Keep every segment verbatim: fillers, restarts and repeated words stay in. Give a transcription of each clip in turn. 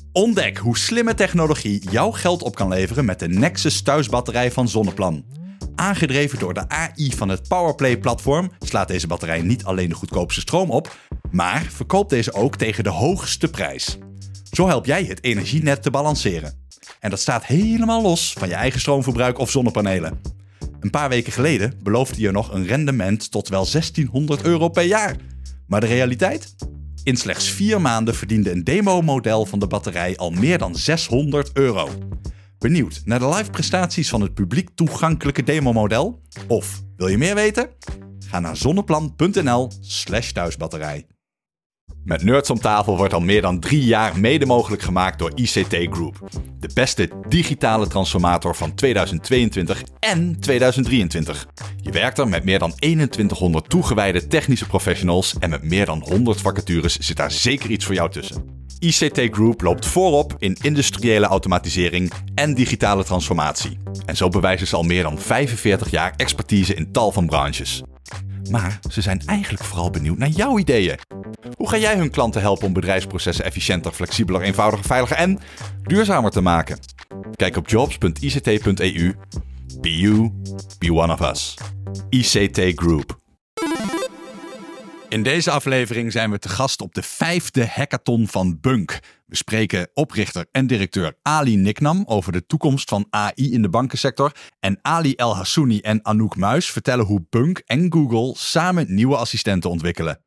Ontdek hoe slimme technologie jouw geld op kan leveren met de Nexus thuisbatterij van Zonneplan. Aangedreven door de A I van het Powerplay-platform slaat deze batterij niet alleen de goedkoopste stroom op, maar verkoopt deze ook tegen de hoogste prijs. Zo help jij het energienet te balanceren. En dat staat helemaal los van je eigen stroomverbruik of zonnepanelen. Een paar weken geleden beloofde je nog een rendement tot wel zestienhonderd euro per jaar. Maar de realiteit? In slechts vier maanden verdiende een demo-model van de batterij al meer dan zeshonderd euro. Benieuwd naar de live prestaties van het publiek toegankelijke demo-model? Of wil je meer weten? Ga naar zonneplan.nl slash thuisbatterij. Met Nerds om tafel wordt al meer dan drie jaar mede mogelijk gemaakt door I C T Group. De beste digitale transformator van tweeduizend tweeëntwintig en tweeduizend drieëntwintig. Je werkt er met meer dan eenentwintighonderd toegewijde technische professionals en met meer dan honderd vacatures zit daar zeker iets voor jou tussen. I C T Group loopt voorop in industriële automatisering en digitale transformatie. En zo bewijzen ze al meer dan vijfenveertig jaar expertise in tal van branches. Maar ze zijn eigenlijk vooral benieuwd naar jouw ideeën. Hoe ga jij hun klanten helpen om bedrijfsprocessen efficiënter, flexibeler, eenvoudiger, veiliger en duurzamer te maken? Kijk op jobs punt i c t punt e u. Be you, be one of us. I C T Group. In deze aflevering zijn we te gast op de vijfde hackathon van Bunk. We spreken oprichter en directeur Ali Niknam over de toekomst van A I in de bankensector. En Ali El Hassouni en Anouk Muis vertellen hoe Bunk en Google samen nieuwe assistenten ontwikkelen.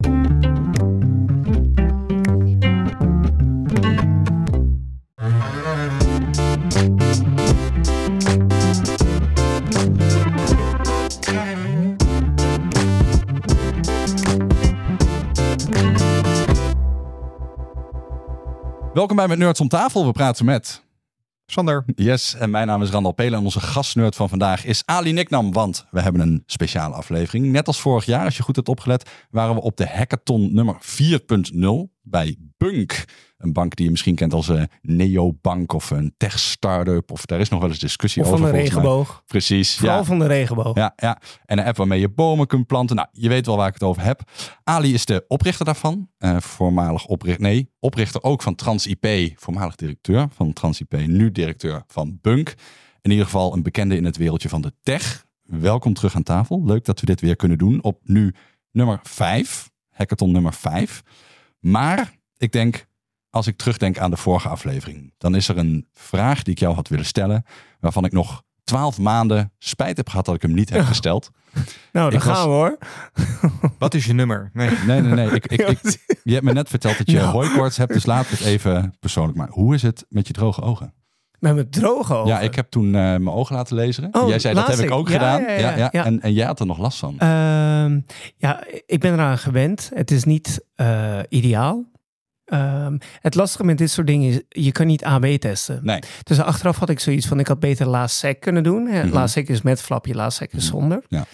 Welkom bij Met Nerds om tafel. We praten met Sander. Yes, en mijn naam is Randal Pelen en onze gastnerd van vandaag is Ali Niknam. Want we hebben een speciale aflevering. Net als vorig jaar, als je goed hebt opgelet, waren we op de hackathon nummer vier punt nul bij Bunk. Een bank die je misschien kent als een neobank of een tech-startup. Of daar is nog wel eens discussie of over. Van de regenboog. Mij. Precies. Vooral ja. van de regenboog. Ja, ja, en een app waarmee je bomen kunt planten. Nou, je weet wel waar ik het over heb. Ali is de oprichter daarvan. Uh, voormalig oprichter, nee, oprichter ook van TransIP. Voormalig directeur van TransIP. Nu directeur van Bunk. In ieder geval een bekende in het wereldje van de tech. Welkom terug aan tafel. Leuk dat we dit weer kunnen doen op nu nummer vijf. Hackathon nummer vijf. Maar ik denk, als ik terugdenk aan de vorige aflevering, dan is er een vraag die ik jou had willen stellen, waarvan ik nog twaalf maanden spijt heb gehad dat ik hem niet heb gesteld. Nou, dan ik gaan was... we hoor. Wat is je nummer? Nee, nee, nee. nee. Ik, ik, ik, je hebt me net verteld dat je nou. hooikoorts hebt, dus laten we het even persoonlijk maken. Hoe is het met je droge ogen? Met mijn droge ogen? Ja, ik heb toen uh, mijn ogen laten lezen. Oh, jij zei, dat heb ik ook ja, gedaan. Ja, ja, ja, ja. ja. En, en jij had er nog last van. Uh, ja, ik ben eraan gewend. Het is niet uh, ideaal. Um, het lastige met dit soort dingen is, je kan niet A B testen. Nee. Dus achteraf had ik zoiets van, ik had beter LASEC kunnen doen. Mm-hmm. LASEC is met flapje, LASEC is zonder. Ja.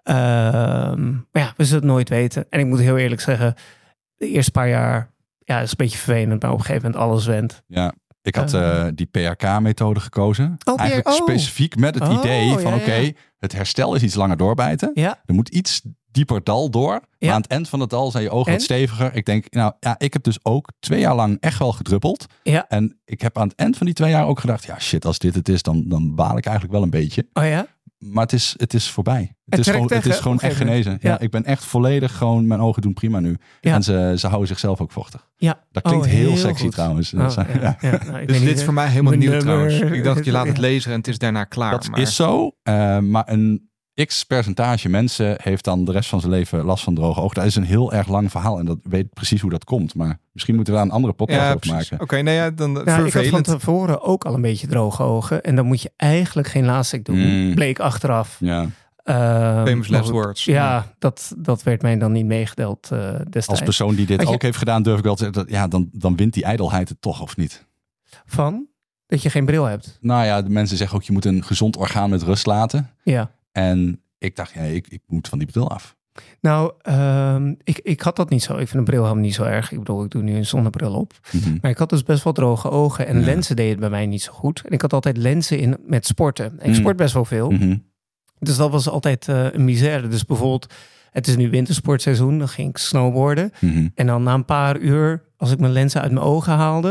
Um, maar ja, we zullen het nooit weten. En ik moet heel eerlijk zeggen, de eerste paar jaar, ja, is een beetje vervelend, maar op een gegeven moment alles went. Ja. Ik had uh, die P R K-methode gekozen. Oh, Eigenlijk oh. specifiek met het oh, idee van ja, oké, okay, ja. het herstel is iets langer doorbijten. Ja. Er moet iets dieper dal door. Ja. Maar aan het eind van het dal zijn je ogen en? wat steviger. Ik denk, nou ja, ik heb dus ook twee jaar lang echt wel gedruppeld. Ja. En ik heb aan het eind van die twee jaar ook gedacht, ja shit, als dit het is, dan, dan baal ik eigenlijk wel een beetje. Oh ja? Maar het is, het is voorbij. Het, het is gewoon, het is gewoon echt genezen. Ja. Ja. Ik ben echt volledig gewoon, mijn ogen doen prima nu. Ja. En ze, ze houden zichzelf ook vochtig. Ja. Dat klinkt oh, heel, heel sexy goed. trouwens. Oh, ja. Ja. Ja. Nou, dus dit is voor mij helemaal nieuw nummer. trouwens. Ik dacht, je laat het Ja. lezen en het is daarna klaar. Dat maar... is zo. Uh, maar een x percentage mensen heeft dan de rest van zijn leven last van droge ogen. Dat is een heel erg lang verhaal en dat weet precies hoe dat komt. Maar misschien moeten we daar een andere podcast ja, op maken. Oké, okay, nee, ja, dan nou, vervelend. ik had van tevoren ook al een beetje droge ogen. En dan moet je eigenlijk geen LASIK doen. Mm. Bleek achteraf. Ja. Uh, Famous last words. Ja, dat, dat werd mij dan niet meegedeeld uh, destijds. Als persoon die dit je... ook heeft gedaan, durf ik wel te zeggen, dat, ja, dan, dan wint die ijdelheid het toch, of niet? Van? Dat je geen bril hebt? Nou ja, de mensen zeggen ook, je moet een gezond orgaan met rust laten. Ja. En ik dacht, ja, ik, ik moet van die bril af. Nou, uh, ik, ik had dat niet zo. Ik vind een bril helemaal niet zo erg. Ik bedoel, ik doe nu een zonnebril op. Mm-hmm. Maar ik had dus best wel droge ogen. En ja. lenzen deden het bij mij niet zo goed. En ik had altijd lenzen in met sporten. En ik mm. sport best wel veel. Mm-hmm. Dus dat was altijd uh, een misère. Dus bijvoorbeeld, het is nu wintersportseizoen. Dan ging ik snowboarden. Mm-hmm. En dan na een paar uur, als ik mijn lenzen uit mijn ogen haalde,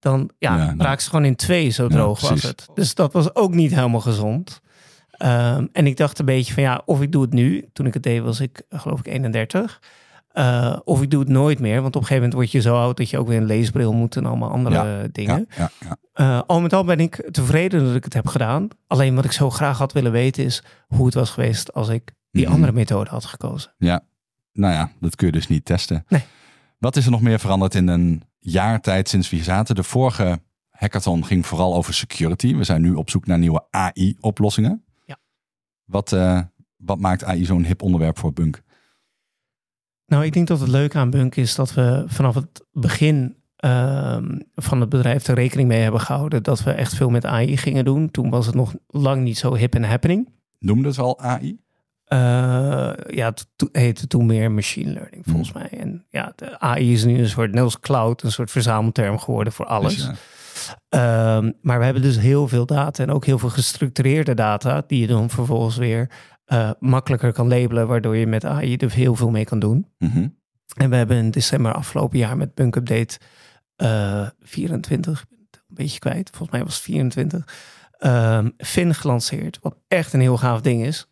dan ja, Ja, nee. raak ze gewoon in twee, zo droog Ja, was precies. het. Dus dat was ook niet helemaal gezond. Um, en ik dacht een beetje van ja, of ik doe het nu. Toen ik het deed was ik geloof ik eenendertig. Uh, of ik doe het nooit meer. Want op een gegeven moment word je zo oud dat je ook weer een leesbril moet en allemaal andere Ja, dingen. Ja, ja, ja. Uh, al met al ben ik tevreden dat ik het heb gedaan. Alleen wat ik zo graag had willen weten is hoe het was geweest als ik die Mm-hmm. andere methode had gekozen. ja. Nou ja, dat kun je dus niet testen. Nee. Wat is er nog meer veranderd in een jaar tijd sinds we hier zaten? De vorige hackathon ging vooral over security. We zijn nu op zoek naar nieuwe A I-oplossingen. Ja. Wat, uh, wat maakt A I zo'n hip onderwerp voor Bunk? Nou, ik denk dat het leuke aan Bunk is dat we vanaf het begin uh, van het bedrijf er rekening mee hebben gehouden dat we echt veel met A I gingen doen. Toen was het nog lang niet zo hip en happening. Noemde het wel A I? Uh, ja, het to- heette toen meer machine learning volgens hmm. mij. En ja, de A I is nu een soort, net als cloud, een soort verzamelterm geworden voor alles. Dus ja. Um, maar we hebben dus heel veel data en ook heel veel gestructureerde data die je dan vervolgens weer uh, makkelijker kan labelen, waardoor je met A I er heel veel mee kan doen. Mm-hmm. En we hebben in december afgelopen jaar met Bunk Update uh, vierentwintig, ik ben het een beetje kwijt, volgens mij was het vierentwintig, um, Fin gelanceerd, wat echt een heel gaaf ding is.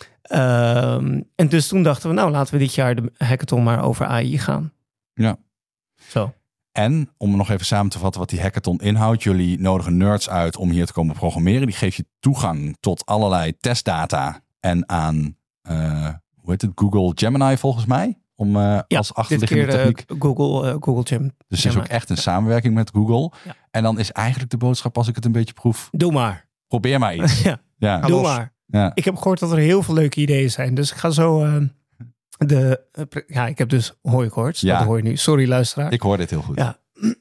Um, en dus toen dachten we, nou laten we dit jaar de hackathon maar over A I gaan. Ja. Zo. En om nog even samen te vatten wat die hackathon inhoudt. Jullie nodigen nerds uit om hier te komen programmeren. Die geeft je toegang tot allerlei testdata en aan, uh, hoe heet het, Google Gemini volgens mij. Om uh, ja, als achterliggende dit keer, techniek. Uh, Google, uh, Google Gem. Dus het is ook echt een samenwerking met Google. Ja. En dan is eigenlijk de boodschap, als ik het een beetje proef. Doe maar. Probeer maar iets. ja. Ja. Doe maar. Ja. Ik heb gehoord dat er heel veel leuke ideeën zijn. Dus ik ga zo uh, de... Uh, pre- ja, ik heb dus hooikoorts. Ja. Dat hoor je nu. Sorry, luisteraar. Ik hoor dit heel goed. Ja.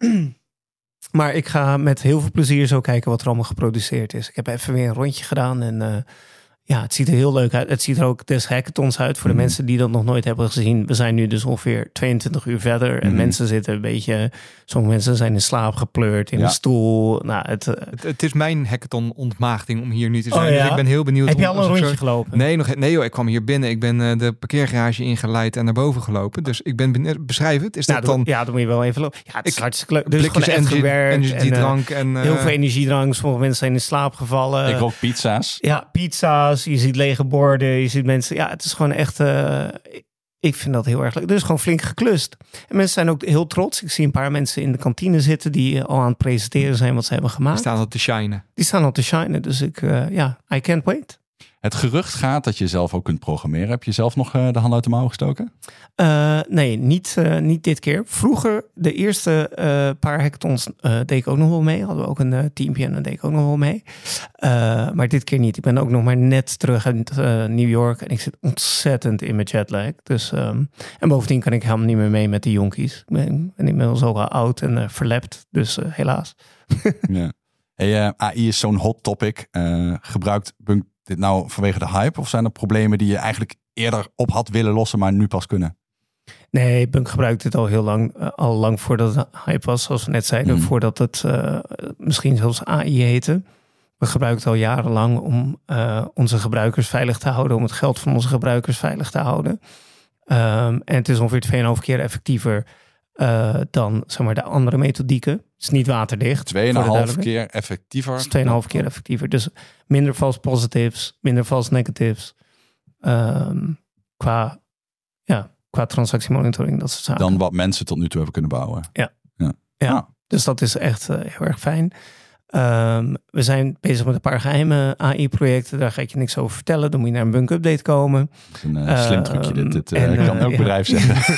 Maar ik ga met heel veel plezier zo kijken wat er allemaal geproduceerd is. Ik heb even weer een rondje gedaan en uh, ja, het ziet er heel leuk uit. Het ziet er ook des hackathons uit voor de mm. mensen die dat nog nooit hebben gezien. We zijn nu dus ongeveer tweeëntwintig uur verder en mm. mensen zitten een beetje... Sommige mensen zijn in slaap gepleurd in ja. een stoel. Nou, het, uh, het, het is mijn hackathon ontmaagding om hier nu te zijn. Oh, ja? Dus ik ben heel benieuwd. Heb je om, al een rondje zo... gelopen? Nee, nog, nee joh, ik kwam hier binnen. Ik ben uh, de parkeergarage ingeleid en naar boven gelopen. Dus ik ben benieuwd. Beschrijf het. Is nou, dat dan... Ja, dan moet je wel even lopen. Ja, het is ik, hartstikke leuk. Dus blikjes gewoon echt gewerkt. energiedrank. En, uh, heel veel energiedrank. Sommige mensen zijn in slaap gevallen. Ik rook pizza's. Ja, pizza's. Je ziet lege borden. Je ziet mensen... Ja, het is gewoon echt... Uh, ik vind dat heel erg leuk. Er is gewoon flink geklust. En mensen zijn ook heel trots. Ik zie een paar mensen in de kantine zitten die al aan het presenteren zijn wat ze hebben gemaakt. Die staan al te shinen. Die staan al te shinen. Dus ik, uh, ja, I can't wait. Het gerucht gaat dat je zelf ook kunt programmeren. Heb je zelf nog uh, de hand uit de mouw gestoken? Uh, nee, niet, uh, niet dit keer. Vroeger, de eerste uh, paar hackathons uh, deed ik ook nog wel mee. Hadden we ook een uh, teampje en dan deed ik ook nog wel mee. Uh, maar dit keer niet. Ik ben ook nog maar net terug uit uh, New York. En ik zit ontzettend in mijn jetlag. Dus, um, en bovendien kan ik helemaal niet meer mee met de jonkies. Ik ben, ben inmiddels ook al oud en uh, verlept. Dus uh, helaas. Ja. Hey, uh, A I is zo'n hot topic. Uh, gebruikt Bunk dit nou vanwege de hype? Of zijn er problemen die je eigenlijk eerder op had willen lossen, maar nu pas kunnen? Nee, Bunk gebruikt dit al heel lang. Uh, al lang voordat het hype was, zoals we net zeiden. Mm. Voordat het uh, misschien zelfs A I heette. We gebruiken het al jarenlang om uh, onze gebruikers veilig te houden. Om het geld van onze gebruikers veilig te houden. Um, en het is ongeveer twee komma vijf keer effectiever uh, dan zeg maar, de andere methodieken. Het is niet waterdicht. twee komma vijf keer effectiever? Het is twee komma vijf keer effectiever. Dus minder false positives, minder false negatives. Um, qua, ja, qua transactiemonitoring, dat soort zaken. Dan wat mensen tot nu toe hebben kunnen bouwen. Ja, ja. ja. Ah. Dus dat is echt uh, heel erg fijn. Um, we zijn bezig met een paar geheime A I-projecten. Daar ga ik je niks over vertellen. Dan moet je naar een Bunk-update komen. Dat is een uh, slim trucje dit. dit uh, en, uh, kan elk ja. bedrijf zeggen.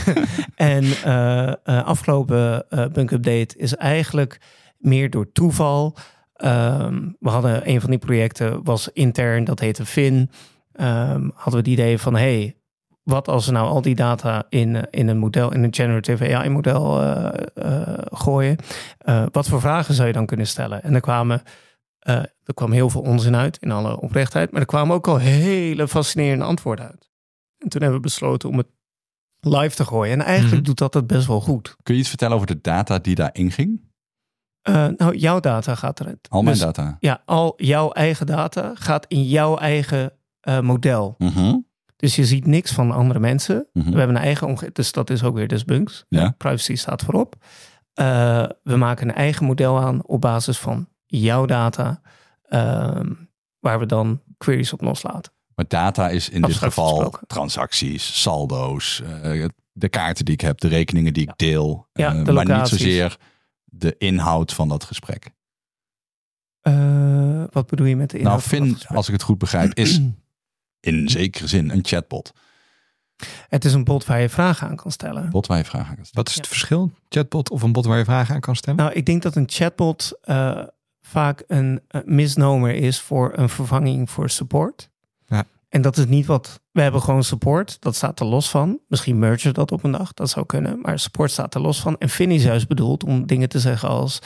en uh, uh, afgelopen uh, Bunk-update is eigenlijk meer door toeval. Um, we hadden een van die projecten, was intern, dat heette Fin. Um, hadden we het idee van, hey, wat als we nou al die data in, uh, in een model, in een generative A I-model uh, uh, gooien? Uh, wat voor vragen zou je dan kunnen stellen? En er kwamen, uh, er kwam heel veel onzin uit, in alle oprechtheid. Maar er kwamen ook al hele fascinerende antwoorden uit. En toen hebben we besloten om het live te gooien. En eigenlijk mm-hmm. doet dat het best wel goed. Kun je iets vertellen over de data die daarin ging? Uh, nou, jouw data gaat eruit. Al mijn dus, data? Ja, al jouw eigen data gaat in jouw eigen uh, model. Mm-hmm. Dus je ziet niks van andere mensen. Mm-hmm. We hebben een eigen omgeving, dus dat is ook weer dus Bunks. Ja. Privacy staat voorop. Uh, we maken een eigen model aan op basis van jouw data, uh, waar we dan queries op loslaten. Maar data is in Abstract dit geval gesproken. Transacties, saldo's, uh, de kaarten die ik heb, de rekeningen die ik deel. Ja, uh, de maar niet locaties. zozeer de inhoud van dat gesprek. Uh, wat bedoel je met de inhoud? Nou, Finn, als ik het goed begrijp, is in zekere zin een chatbot. Het is een bot waar je vragen aan kan stellen. Bot waar je vragen aan kan stellen. Wat is het Ja. verschil? Chatbot of een bot waar je vragen aan kan stellen? Nou, ik denk dat een chatbot uh, vaak een uh, misnomer is voor een vervanging voor support. Ja. En dat is niet wat... We hebben gewoon support, dat staat er los van. Misschien mergen dat op een dag, dat zou kunnen. Maar support staat er los van. En Finn is juist bedoeld om dingen te zeggen als...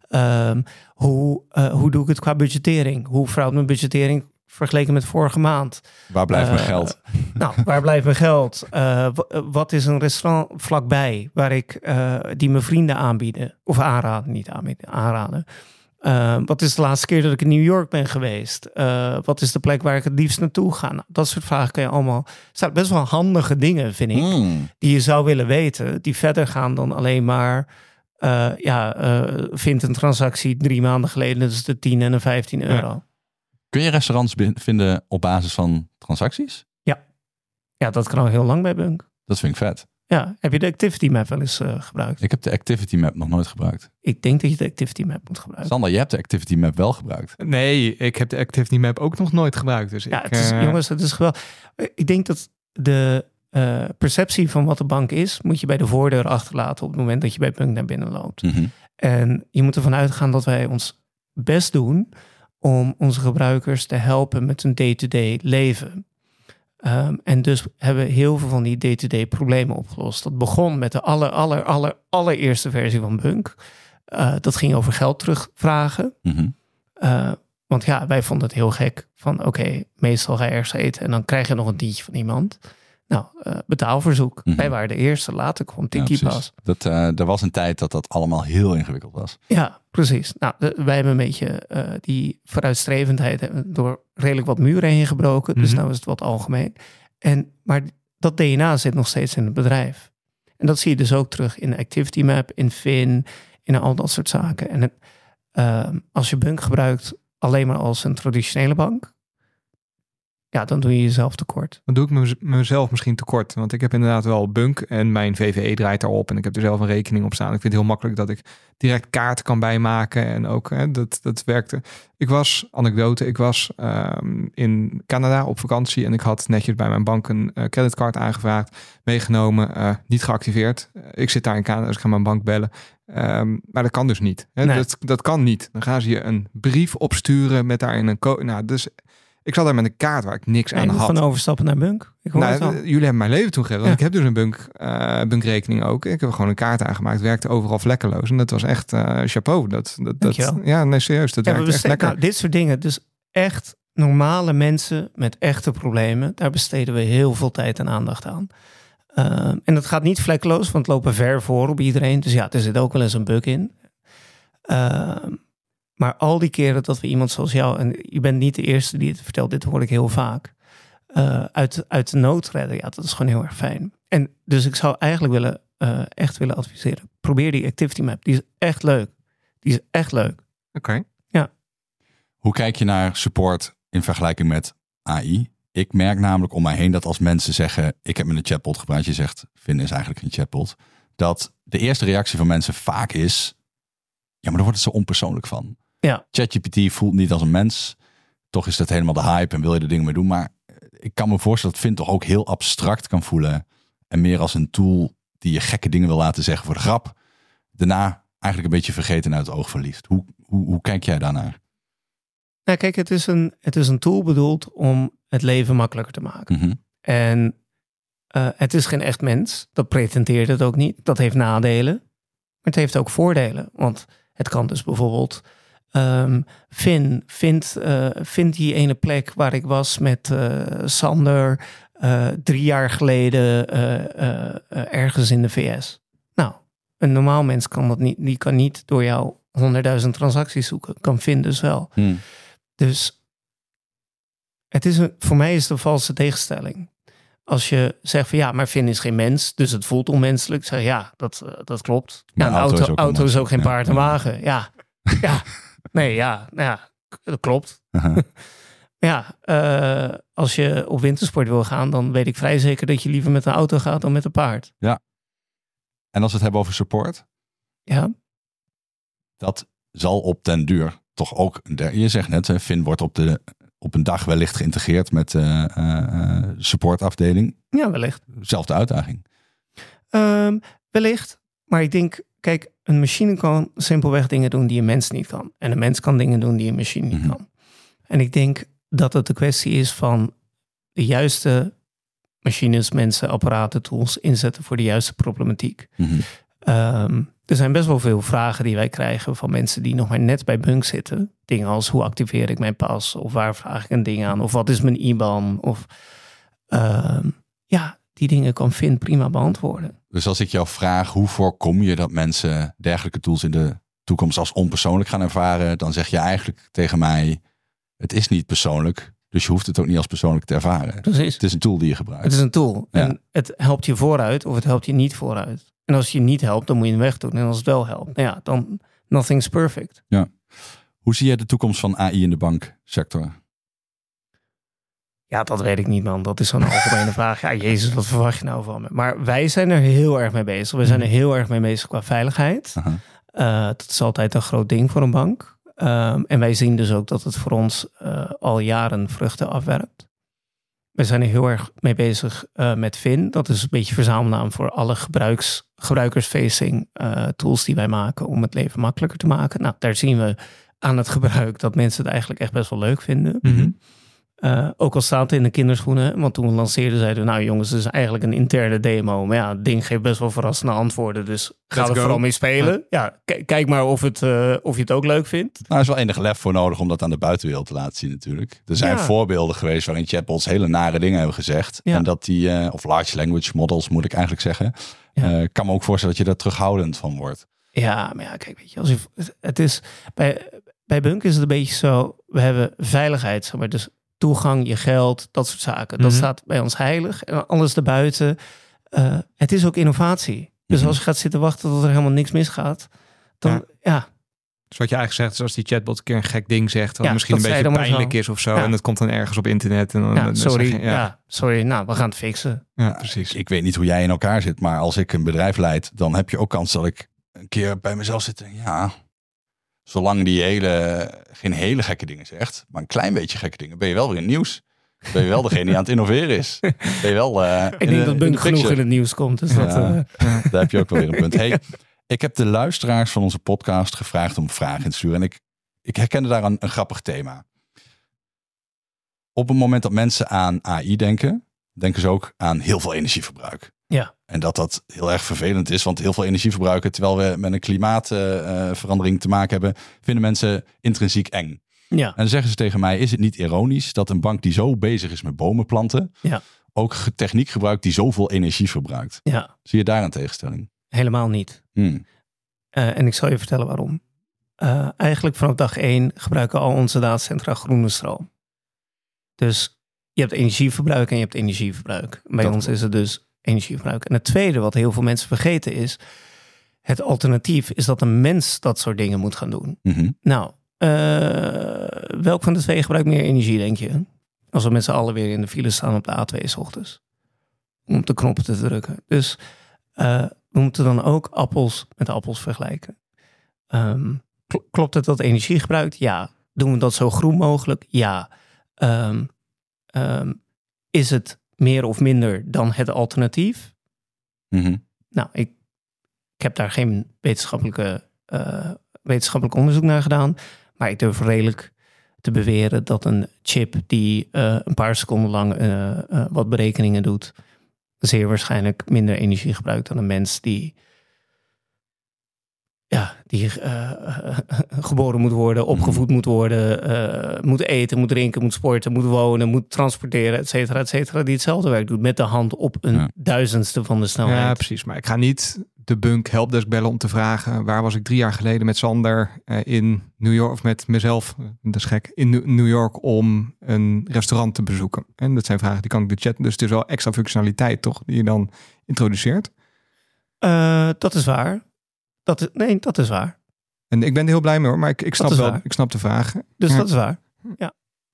Um, hoe, uh, hoe doe ik het qua budgettering? Hoe verhoudt mijn budgettering vergeleken met vorige maand? Waar blijft mijn Uh, geld? Nou, waar blijft mijn geld? Uh, w- wat is een restaurant vlakbij waar ik uh, die mijn vrienden aanbieden of aanraden, niet aanbieden, aanraden? Uh, wat is de laatste keer dat ik in New York ben geweest? Uh, wat is de plek waar ik het liefst naartoe ga? Nou, dat soort vragen kan je allemaal. Er staan best wel handige dingen, vind ik, Mm. die je zou willen weten, die verder gaan dan alleen maar. Uh, ja, uh, vindt een transactie drie maanden geleden dus de tien en de vijftien euro. Ja. Kun je restaurants bin- vinden op basis van transacties? ja, dat kan al heel lang bij Bunk. Dat vind ik vet. Ja, heb je de Activity Map wel eens uh, gebruikt? Ik heb de Activity Map nog nooit gebruikt. Ik denk dat je de Activity Map moet gebruiken. Sander, je hebt de Activity Map wel gebruikt. Nee, ik heb de Activity Map ook nog nooit gebruikt. Dus Ja, ik, het is, uh, jongens, het is geweldig. Ik denk dat de uh, perceptie van wat de bank is, moet je bij de voordeur achterlaten op het moment dat je bij Bunk naar binnen loopt. Mm-hmm. En je moet ervan uitgaan dat wij ons best doen om onze gebruikers te helpen met hun day-to-day leven. Um, en dus hebben we heel veel van die day-to-day problemen opgelost. Dat begon met de aller, aller, aller, allereerste versie van Bunk. Uh, dat ging over geld terugvragen. Mm-hmm. Uh, want ja, wij vonden het heel gek. Van oké, okay, meestal ga je ergens eten en dan krijg je nog een tientje van iemand. Nou, uh, betaalverzoek. Mm-hmm. Wij waren de eerste, later kwam Tiki Ja, pas. Dat, uh, er was een tijd dat dat allemaal heel ingewikkeld was. Ja, precies. Nou, de, wij hebben een beetje uh, die vooruitstrevendheid door redelijk wat muren heen gebroken. Mm-hmm. Dus nou is het wat algemeen. En, maar dat D N A zit nog steeds in het bedrijf. En dat zie je dus ook terug in de Activity Map, in Fin, in al dat soort zaken. En het, uh, als je Bunk gebruikt alleen maar als een traditionele bank, ja, dan doe je jezelf tekort. Dan doe ik me, mezelf misschien tekort. Want ik heb inderdaad wel Bunk en mijn V V E draait daarop. En ik heb er zelf een rekening op staan. Ik vind het heel makkelijk dat ik direct kaarten kan bijmaken. En ook, hè, dat, dat werkte. Ik was, anekdote, ik was um, in Canada op vakantie. En ik had netjes bij mijn bank een uh, creditcard aangevraagd. Meegenomen, uh, niet geactiveerd. Uh, ik zit daar in Canada, dus ik ga mijn bank bellen. Um, maar dat kan dus niet. Hè? Nee. Dat, dat kan niet. Dan gaan ze je een brief opsturen met daarin een code. Nou, dus... Ik zat daar met een kaart waar ik niks Nee, aan je moet had. gewoon overstappen naar Bunk. Ik hoor Nou, het al. jullie hebben mijn leven toen gered. Ja. Ik heb dus een Bunk, uh, Bunk-rekening ook. Ik heb gewoon een kaart aangemaakt. Het werkte overal vlekkeloos. En dat was echt uh, chapeau. Dat, dat, dat, ja, nee, serieus. Dat Ja, werkte echt beste- lekker. nou, dit soort dingen. Dus echt normale mensen met echte problemen. Daar besteden we heel veel tijd en aandacht aan. Uh, en dat gaat niet vlekkeloos, want het lopen ver voor op iedereen. Dus ja, er zit ook wel eens een bug in. Uh, maar al die keren dat we iemand zoals jou... en je bent niet de eerste die het vertelt, dit hoor ik heel vaak... Uh, uit, uit de nood redden, ja, dat is gewoon heel erg fijn. En dus ik zou eigenlijk willen, uh, echt willen adviseren... probeer die Activity Map, die is echt leuk. Die is echt leuk. Oké. Okay. Ja. Hoe kijk je naar support in vergelijking met A I? Ik merk namelijk om mij heen dat als mensen zeggen... ik heb met een chatbot gebruikt, je zegt... Finn is eigenlijk een chatbot... dat de eerste reactie van mensen vaak is... ja, maar daar wordt het zo onpersoonlijk van. Ja. ChatGPT voelt niet als een mens. Toch is dat helemaal de hype en wil je er dingen mee doen. Maar ik kan me voorstellen dat Finn toch ook heel abstract kan voelen. En meer als een tool die je gekke dingen wil laten zeggen voor de grap. Daarna eigenlijk een beetje vergeten en uit het oog verliefd. Hoe, hoe, hoe kijk jij daarnaar? Nou, kijk, het is, een, het is een tool bedoeld om het leven makkelijker te maken. Mm-hmm. En uh, het is geen echt mens. Dat pretenteert het ook niet. Dat heeft nadelen. Maar het heeft ook voordelen. Want het kan dus bijvoorbeeld... Um, Finn, vindt, uh, vindt die ene plek waar ik was met uh, Sander uh, drie jaar geleden uh, uh, uh, ergens in de V S. Nou, een normaal mens kan dat niet. Die kan niet door jou honderdduizend transacties zoeken. Kan Finn dus wel. Hmm. Dus het is een, voor mij is het een valse tegenstelling. Als je zegt van ja, maar Finn is geen mens, dus het voelt onmenselijk. Zeg ja, dat, uh, dat klopt. Ja, een auto, auto, is ook, auto is ook geen paard en wagen. Ja, ja. Nee, ja, nou ja, dat klopt. Uh-huh. Ja, uh, als je op wintersport wil gaan, dan weet ik vrij zeker dat je liever met een auto gaat dan met een paard. Ja. En als we het hebben over support? Ja. Dat zal op den duur toch ook, je zegt net, Finn wordt op, de, op een dag wellicht geïntegreerd met de uh, uh, supportafdeling. Ja, wellicht. Zelfde uitdaging. Um, wellicht, maar ik denk, kijk, een machine kan simpelweg dingen doen die een mens niet kan. En een mens kan dingen doen die een machine niet mm-hmm. kan. En ik denk dat het de kwestie is van de juiste machines, mensen, apparaten, tools inzetten voor de juiste problematiek. Mm-hmm. Um, er zijn best wel veel vragen die wij krijgen van mensen die nog maar net bij Bunk zitten. Dingen als hoe activeer ik mijn pas? Of waar vraag ik een ding aan? Of wat is mijn I B A N? Of um, ja, die dingen kan Finn prima beantwoorden. Dus als ik jou vraag, hoe voorkom je dat mensen dergelijke tools in de toekomst als onpersoonlijk gaan ervaren? Dan zeg je eigenlijk tegen mij, het is niet persoonlijk. Dus je hoeft het ook niet als persoonlijk te ervaren. Precies. Het is een tool die je gebruikt. Het is een tool. Ja. En het helpt je vooruit of het helpt je niet vooruit. En als je niet helpt, dan moet je hem wegdoen. En als het wel helpt, nou ja, dan nothing's perfect. Ja. Hoe zie jij de toekomst van A I in de banksector? Ja, dat weet ik niet, man. Dat is zo'n algemene vraag. Ja, jezus, wat verwacht je nou van me? Maar wij zijn er heel erg mee bezig. We zijn er heel erg mee bezig qua veiligheid. Uh-huh. Uh, dat is altijd een groot ding voor een bank. Um, en wij zien dus ook dat het voor ons uh, al jaren vruchten afwerpt. We zijn er heel erg mee bezig uh, met Finn. Dat is een beetje verzamelnaam voor alle gebruiks, gebruikersfacing uh, tools die wij maken om het leven makkelijker te maken. Nou, daar zien we aan het gebruik dat mensen het eigenlijk echt best wel leuk vinden. Mm-hmm. Uh, ook al staat het in de kinderschoenen. Want toen we lanceerden zeiden we, nou jongens, het is eigenlijk een interne demo. Maar ja, het ding geeft best wel verrassende antwoorden. Dus gaan we vooral mee spelen. Ja, k- kijk maar of, het, uh, of je het ook leuk vindt. Nou, er is wel enige lef voor nodig om dat aan de buitenwereld te laten zien natuurlijk. Er zijn ja. voorbeelden geweest waarin chatbots hele nare dingen hebben gezegd. Ja. En dat die, uh, of large language models moet ik eigenlijk zeggen. Ja. Uh, kan me ook voorstellen dat je daar terughoudend van wordt. Ja, maar ja, kijk, weet je, als je, het is, bij, bij Bunk is het een beetje zo, we hebben veiligheid, zeg maar, dus toegang, je geld, dat soort zaken. Dat mm-hmm. staat bij ons heilig. En alles erbuiten. Uh, het is ook innovatie. Dus mm-hmm. als je gaat zitten wachten tot er helemaal niks misgaat, dan ja. ja. Dus wat je eigenlijk zegt, is als die chatbot een keer een gek ding zegt, wat ja, misschien een beetje pijnlijk is of zo. Ja. En dat komt dan ergens op internet. En dan, ja, dan sorry, je, ja. ja, sorry. Nou, we gaan het fixen. Ja, precies. Ik, ik weet niet hoe jij in elkaar zit, maar als ik een bedrijf leid, dan heb je ook kans dat ik een keer bij mezelf zit. Ja, zolang die hele, geen hele gekke dingen zegt, maar een klein beetje gekke dingen, ben je wel weer in het nieuws. Ben je wel degene die aan het innoveren is. Ben je wel uh, ik denk dat Bunk genoeg in het nieuws komt. Dus ja, dat, uh... daar heb je ook wel weer een punt. Hey, ik heb de luisteraars van onze podcast gevraagd om vragen in te sturen. En ik, ik herkende daar een, een grappig thema. Op het moment dat mensen aan A I denken, denken ze ook aan heel veel energieverbruik. Ja. En dat dat heel erg vervelend is, want heel veel energie verbruiken, terwijl we met een klimaatverandering uh, te maken hebben, vinden mensen intrinsiek eng. Ja. En dan zeggen ze tegen mij, is het niet ironisch dat een bank die zo bezig is met bomen planten, ja. ook techniek gebruikt die zoveel energie verbruikt? Ja. Zie je daar een tegenstelling? Helemaal niet. Hmm. Uh, en ik zal je vertellen waarom. Uh, eigenlijk vanaf dag één gebruiken al onze datacentra groene stroom. Dus je hebt energieverbruik en je hebt energieverbruik. Bij dat ons klopt. Is het dus energieverbruik. En het tweede wat heel veel mensen vergeten is, het alternatief is dat een mens dat soort dingen moet gaan doen. Mm-hmm. Nou, uh, welk van de twee gebruikt meer energie, denk je? Als we met z'n allen weer in de file staan op de A twee 's ochtends. Om op de knoppen te drukken. Dus uh, we moeten dan ook appels met appels vergelijken. Um, klopt het dat energie gebruikt? Ja. Doen we dat zo groen mogelijk? Ja. Um, um, is het meer of minder dan het alternatief? Mm-hmm. Nou, ik, ik heb daar geen wetenschappelijke, uh, wetenschappelijk onderzoek naar gedaan. Maar ik durf redelijk te beweren dat een chip die uh, een paar seconden lang uh, uh, wat berekeningen doet, zeer waarschijnlijk minder energie gebruikt dan een mens die ja, die uh, uh, geboren moet worden, opgevoed moet worden, uh, moet eten, moet drinken, moet sporten, moet wonen, moet transporteren, et cetera, et cetera, die hetzelfde werk doet met de hand op een ja. duizendste van de snelheid. Ja, precies. Maar ik ga niet de Bunk helpdesk bellen om te vragen, waar was ik drie jaar geleden met Sander uh, in New York, of met mezelf, dat is gek, in New York om een restaurant te bezoeken. En dat zijn vragen die kan ik de chat. Dus het is wel extra functionaliteit, toch, die je dan introduceert. Uh, dat is waar. Dat is, nee, dat is waar. En ik ben er heel blij mee hoor, maar ik, ik snap wel, waar. ik snap de vragen. Dus ja. dat is waar, ja.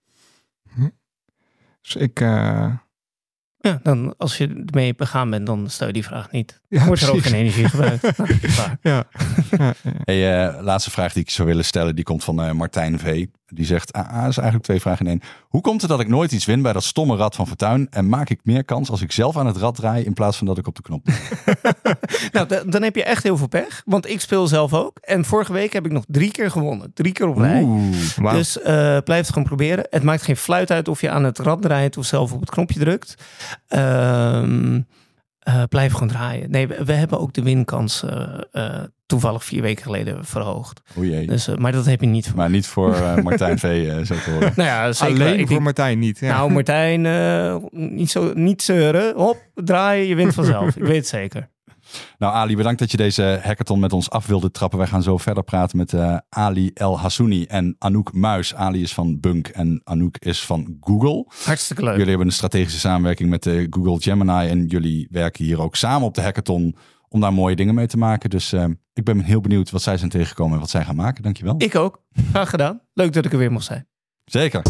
Dus ik... Uh... Ja, dan als je ermee begaan bent, dan stel je die vraag niet. Ja, wordt er ook geen energie gebruikt. Nou, ja. Ja, ja. Hey, uh, laatste vraag die ik zou willen stellen, die komt van uh, Martijn V. Die zegt, ah, ah, is eigenlijk twee vragen in één. Hoe komt het dat ik nooit iets win bij dat stomme rad van Fortuin? En maak ik meer kans als ik zelf aan het rad draai in plaats van dat ik op de knop Nou, d- dan heb je echt heel veel pech. Want ik speel zelf ook. En vorige week heb ik nog drie keer gewonnen. Drie keer op rij. Oeh, wow. Dus uh, blijf het gewoon proberen. Het maakt geen fluit uit of je aan het rad draait of zelf op het knopje drukt. Um, uh, blijf gewoon draaien. Nee, we, we hebben ook de winkans uh, uh, toevallig vier weken geleden verhoogd. O jee. Dus, uh, maar dat heb je niet voor. Maar niet voor uh, Martijn V. Uh, zo te horen. Nou ja, zeker. Alleen ik voor denk, Martijn niet. Ja. Nou, Martijn, uh, niet, zo, niet zeuren. Hop, draaien, je wint vanzelf. Ik weet het zeker. Nou Ali, bedankt dat je deze hackathon met ons af wilde trappen. Wij gaan zo verder praten met uh, Ali El Hassouni en Anouk Muis. Ali is van Bunk en Anouk is van Google. Hartstikke leuk. Jullie hebben een strategische samenwerking met de Google Gemini en jullie werken hier ook samen op de hackathon om daar mooie dingen mee te maken. Dus uh, ik ben heel benieuwd wat zij zijn tegengekomen en wat zij gaan maken. Dankjewel. Ik ook. Graag gedaan. Leuk dat ik er weer mocht zijn. Zeker.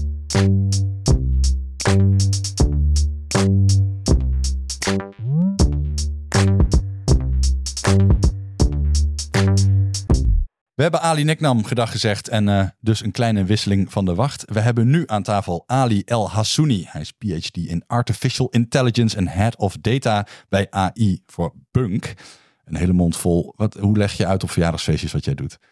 We hebben Ali Neknam gedag gezegd en uh, dus een kleine wisseling van de wacht. We hebben nu aan tafel Ali El Hassouni. Hij is P H D in Artificial Intelligence en Head of Data bij A I voor Bunk. Een hele mond vol. Wat, hoe leg je uit op verjaardagsfeestjes wat jij doet?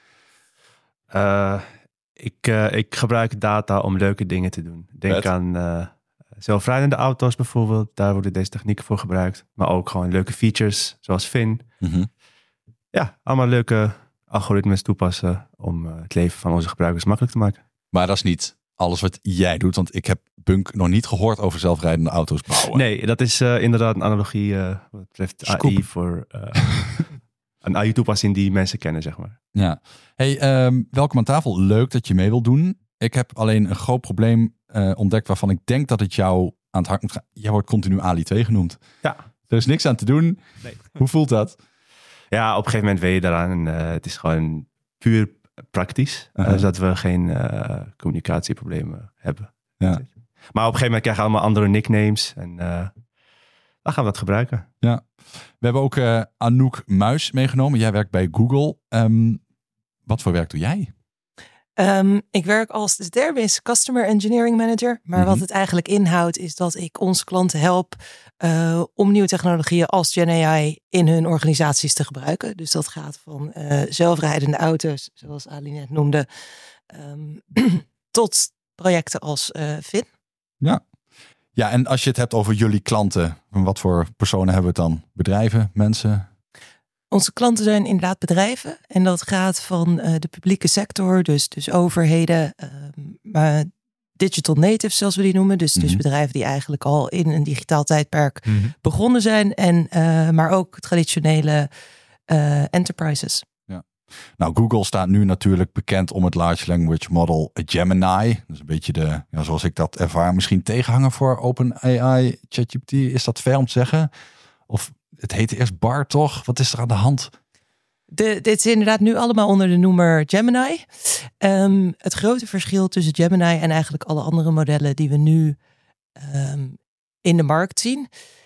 Uh, ik, uh, ik gebruik data om leuke dingen te doen. Denk Vet. aan uh, zelfrijdende auto's bijvoorbeeld. Daar worden deze technieken voor gebruikt. Maar ook gewoon leuke features zoals Fin. Mm-hmm. Ja, allemaal leuke algoritmes toepassen om uh, het leven van onze gebruikers makkelijk te maken. Maar dat is niet alles wat jij doet, want ik heb Bunk nog niet gehoord over zelfrijdende auto's bouwen. Nee, dat is uh, inderdaad een analogie uh, wat betreft Scoop. A I voor uh, een A I-toepassing die mensen kennen, zeg maar. Ja. Hey, um, welkom aan tafel. Leuk dat je mee wilt doen. Ik heb alleen een groot probleem uh, ontdekt waarvan ik denk dat het jou aan het hart moet gaan. Jij wordt continu Ali twee genoemd. Ja. Er is niks aan te doen. Nee. Hoe voelt dat? Ja, op een gegeven moment weet je daaraan. En, uh, het is gewoon puur praktisch. Uh-huh. Uh, zodat we geen uh, communicatieproblemen hebben. Ja. Maar op een gegeven moment krijgen we allemaal andere nicknames. En uh, dan gaan we dat gebruiken. Ja. We hebben ook uh, Anouk Muis meegenomen. Jij werkt bij Google. Um, wat voor werk doe jij? Um, ik werk als de derde is Customer Engineering Manager. Maar mm-hmm. wat het eigenlijk inhoudt is dat ik onze klanten help uh, om nieuwe technologieën als Gen A I in hun organisaties te gebruiken. Dus dat gaat van uh, zelfrijdende auto's, zoals Ali net noemde, um, tot projecten als uh, Fin. Ja. Ja, en als je het hebt over jullie klanten, wat voor personen hebben we het dan? Bedrijven, mensen? Onze klanten zijn inderdaad bedrijven en dat gaat van uh, de publieke sector, dus, dus overheden, uh, digital natives zoals we die noemen. Dus, mm-hmm. dus bedrijven die eigenlijk al in een digitaal tijdperk mm-hmm. begonnen zijn, en, uh, maar ook traditionele uh, enterprises. Ja. Nou, Google staat nu natuurlijk bekend om het large language model Gemini. Dat is een beetje de, ja, zoals ik dat ervaar, misschien tegenhanger voor OpenAI, ChatGPT. Is dat fair om te zeggen? Of het heette eerst Bard, toch? Wat is er aan de hand? De, dit is inderdaad nu allemaal onder de noemer Gemini. Um, het grote verschil tussen Gemini en eigenlijk alle andere modellen die we nu um, in de markt zien,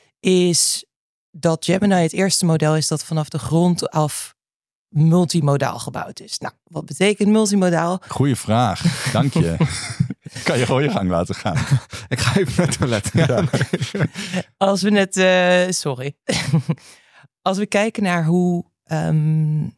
is dat Gemini het eerste model is dat vanaf de grond af multimodaal gebouwd is. Nou, wat betekent multimodaal? Goeie vraag, dank je. Kan je gewoon je gang laten gaan. Ik ga even naar het toilet. Ja. Als we net, uh, sorry. Als we kijken naar hoe um,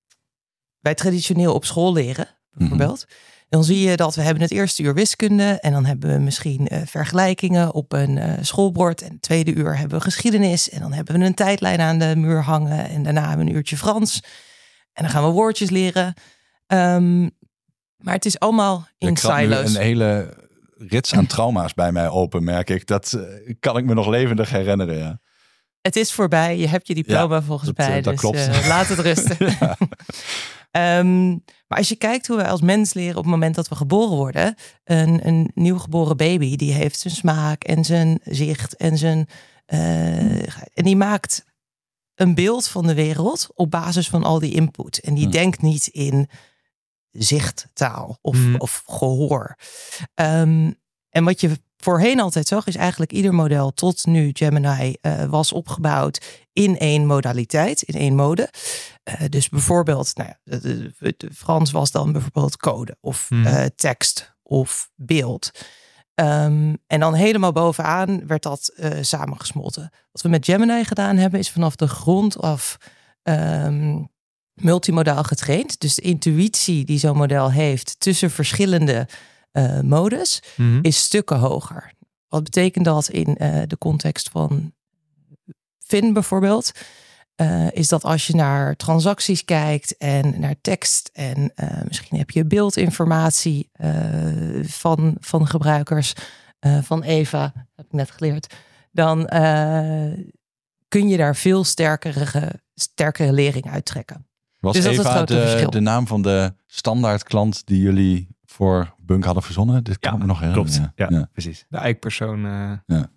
wij traditioneel op school leren, bijvoorbeeld, mm-hmm. dan zie je dat we hebben het eerste uur wiskunde en dan hebben we misschien uh, vergelijkingen op een uh, schoolbord. En het tweede uur hebben we geschiedenis en dan hebben we een tijdlijn aan de muur hangen en daarna hebben we een uurtje Frans. En dan gaan we woordjes leren. Um, maar het is allemaal in Je krabt nu silo's. een hele rits aan trauma's bij mij open, merk ik. Dat uh, kan ik me nog levendig herinneren, ja. Het is voorbij. Je hebt je diploma ja, volgens dat, mij. Dat dus klopt. Uh, laat het rusten. ja. um, maar als je kijkt hoe we als mens leren op het moment dat we geboren worden. Een, een nieuw geboren baby, die heeft zijn smaak en zijn zicht en zijn... Uh, en die maakt een beeld van de wereld op basis van al die input. En die hmm. denkt niet in zichttaal of, hmm. of gehoor. Um, en wat je voorheen altijd zag, is eigenlijk ieder model tot nu Gemini uh, was opgebouwd in één modaliteit, in één mode. Uh, dus bijvoorbeeld, nou ja, de, de, de Frans was dan bijvoorbeeld code of hmm. uh, tekst of beeld. Um, en dan helemaal bovenaan werd dat uh, samengesmolten. Wat we met Gemini gedaan hebben, is vanaf de grond af um, multimodaal getraind. Dus de intuïtie die zo'n model heeft tussen verschillende uh, modes, mm-hmm. is stukken hoger. Wat betekent dat in uh, de context van Fin bijvoorbeeld? Uh, is dat als je naar transacties kijkt en naar tekst en uh, misschien heb je beeldinformatie uh, van, van gebruikers, uh, van Eva, heb ik net geleerd, dan uh, kun je daar veel sterkere, sterkere lering uittrekken. Was dus Eva dat is het grote verschil. de naam van de standaard klant die jullie voor Bunk hadden verzonnen? Dit kan ja, me nog herinneren. Klopt, ja, ja, precies. De eikpersoon. Uh... Ja.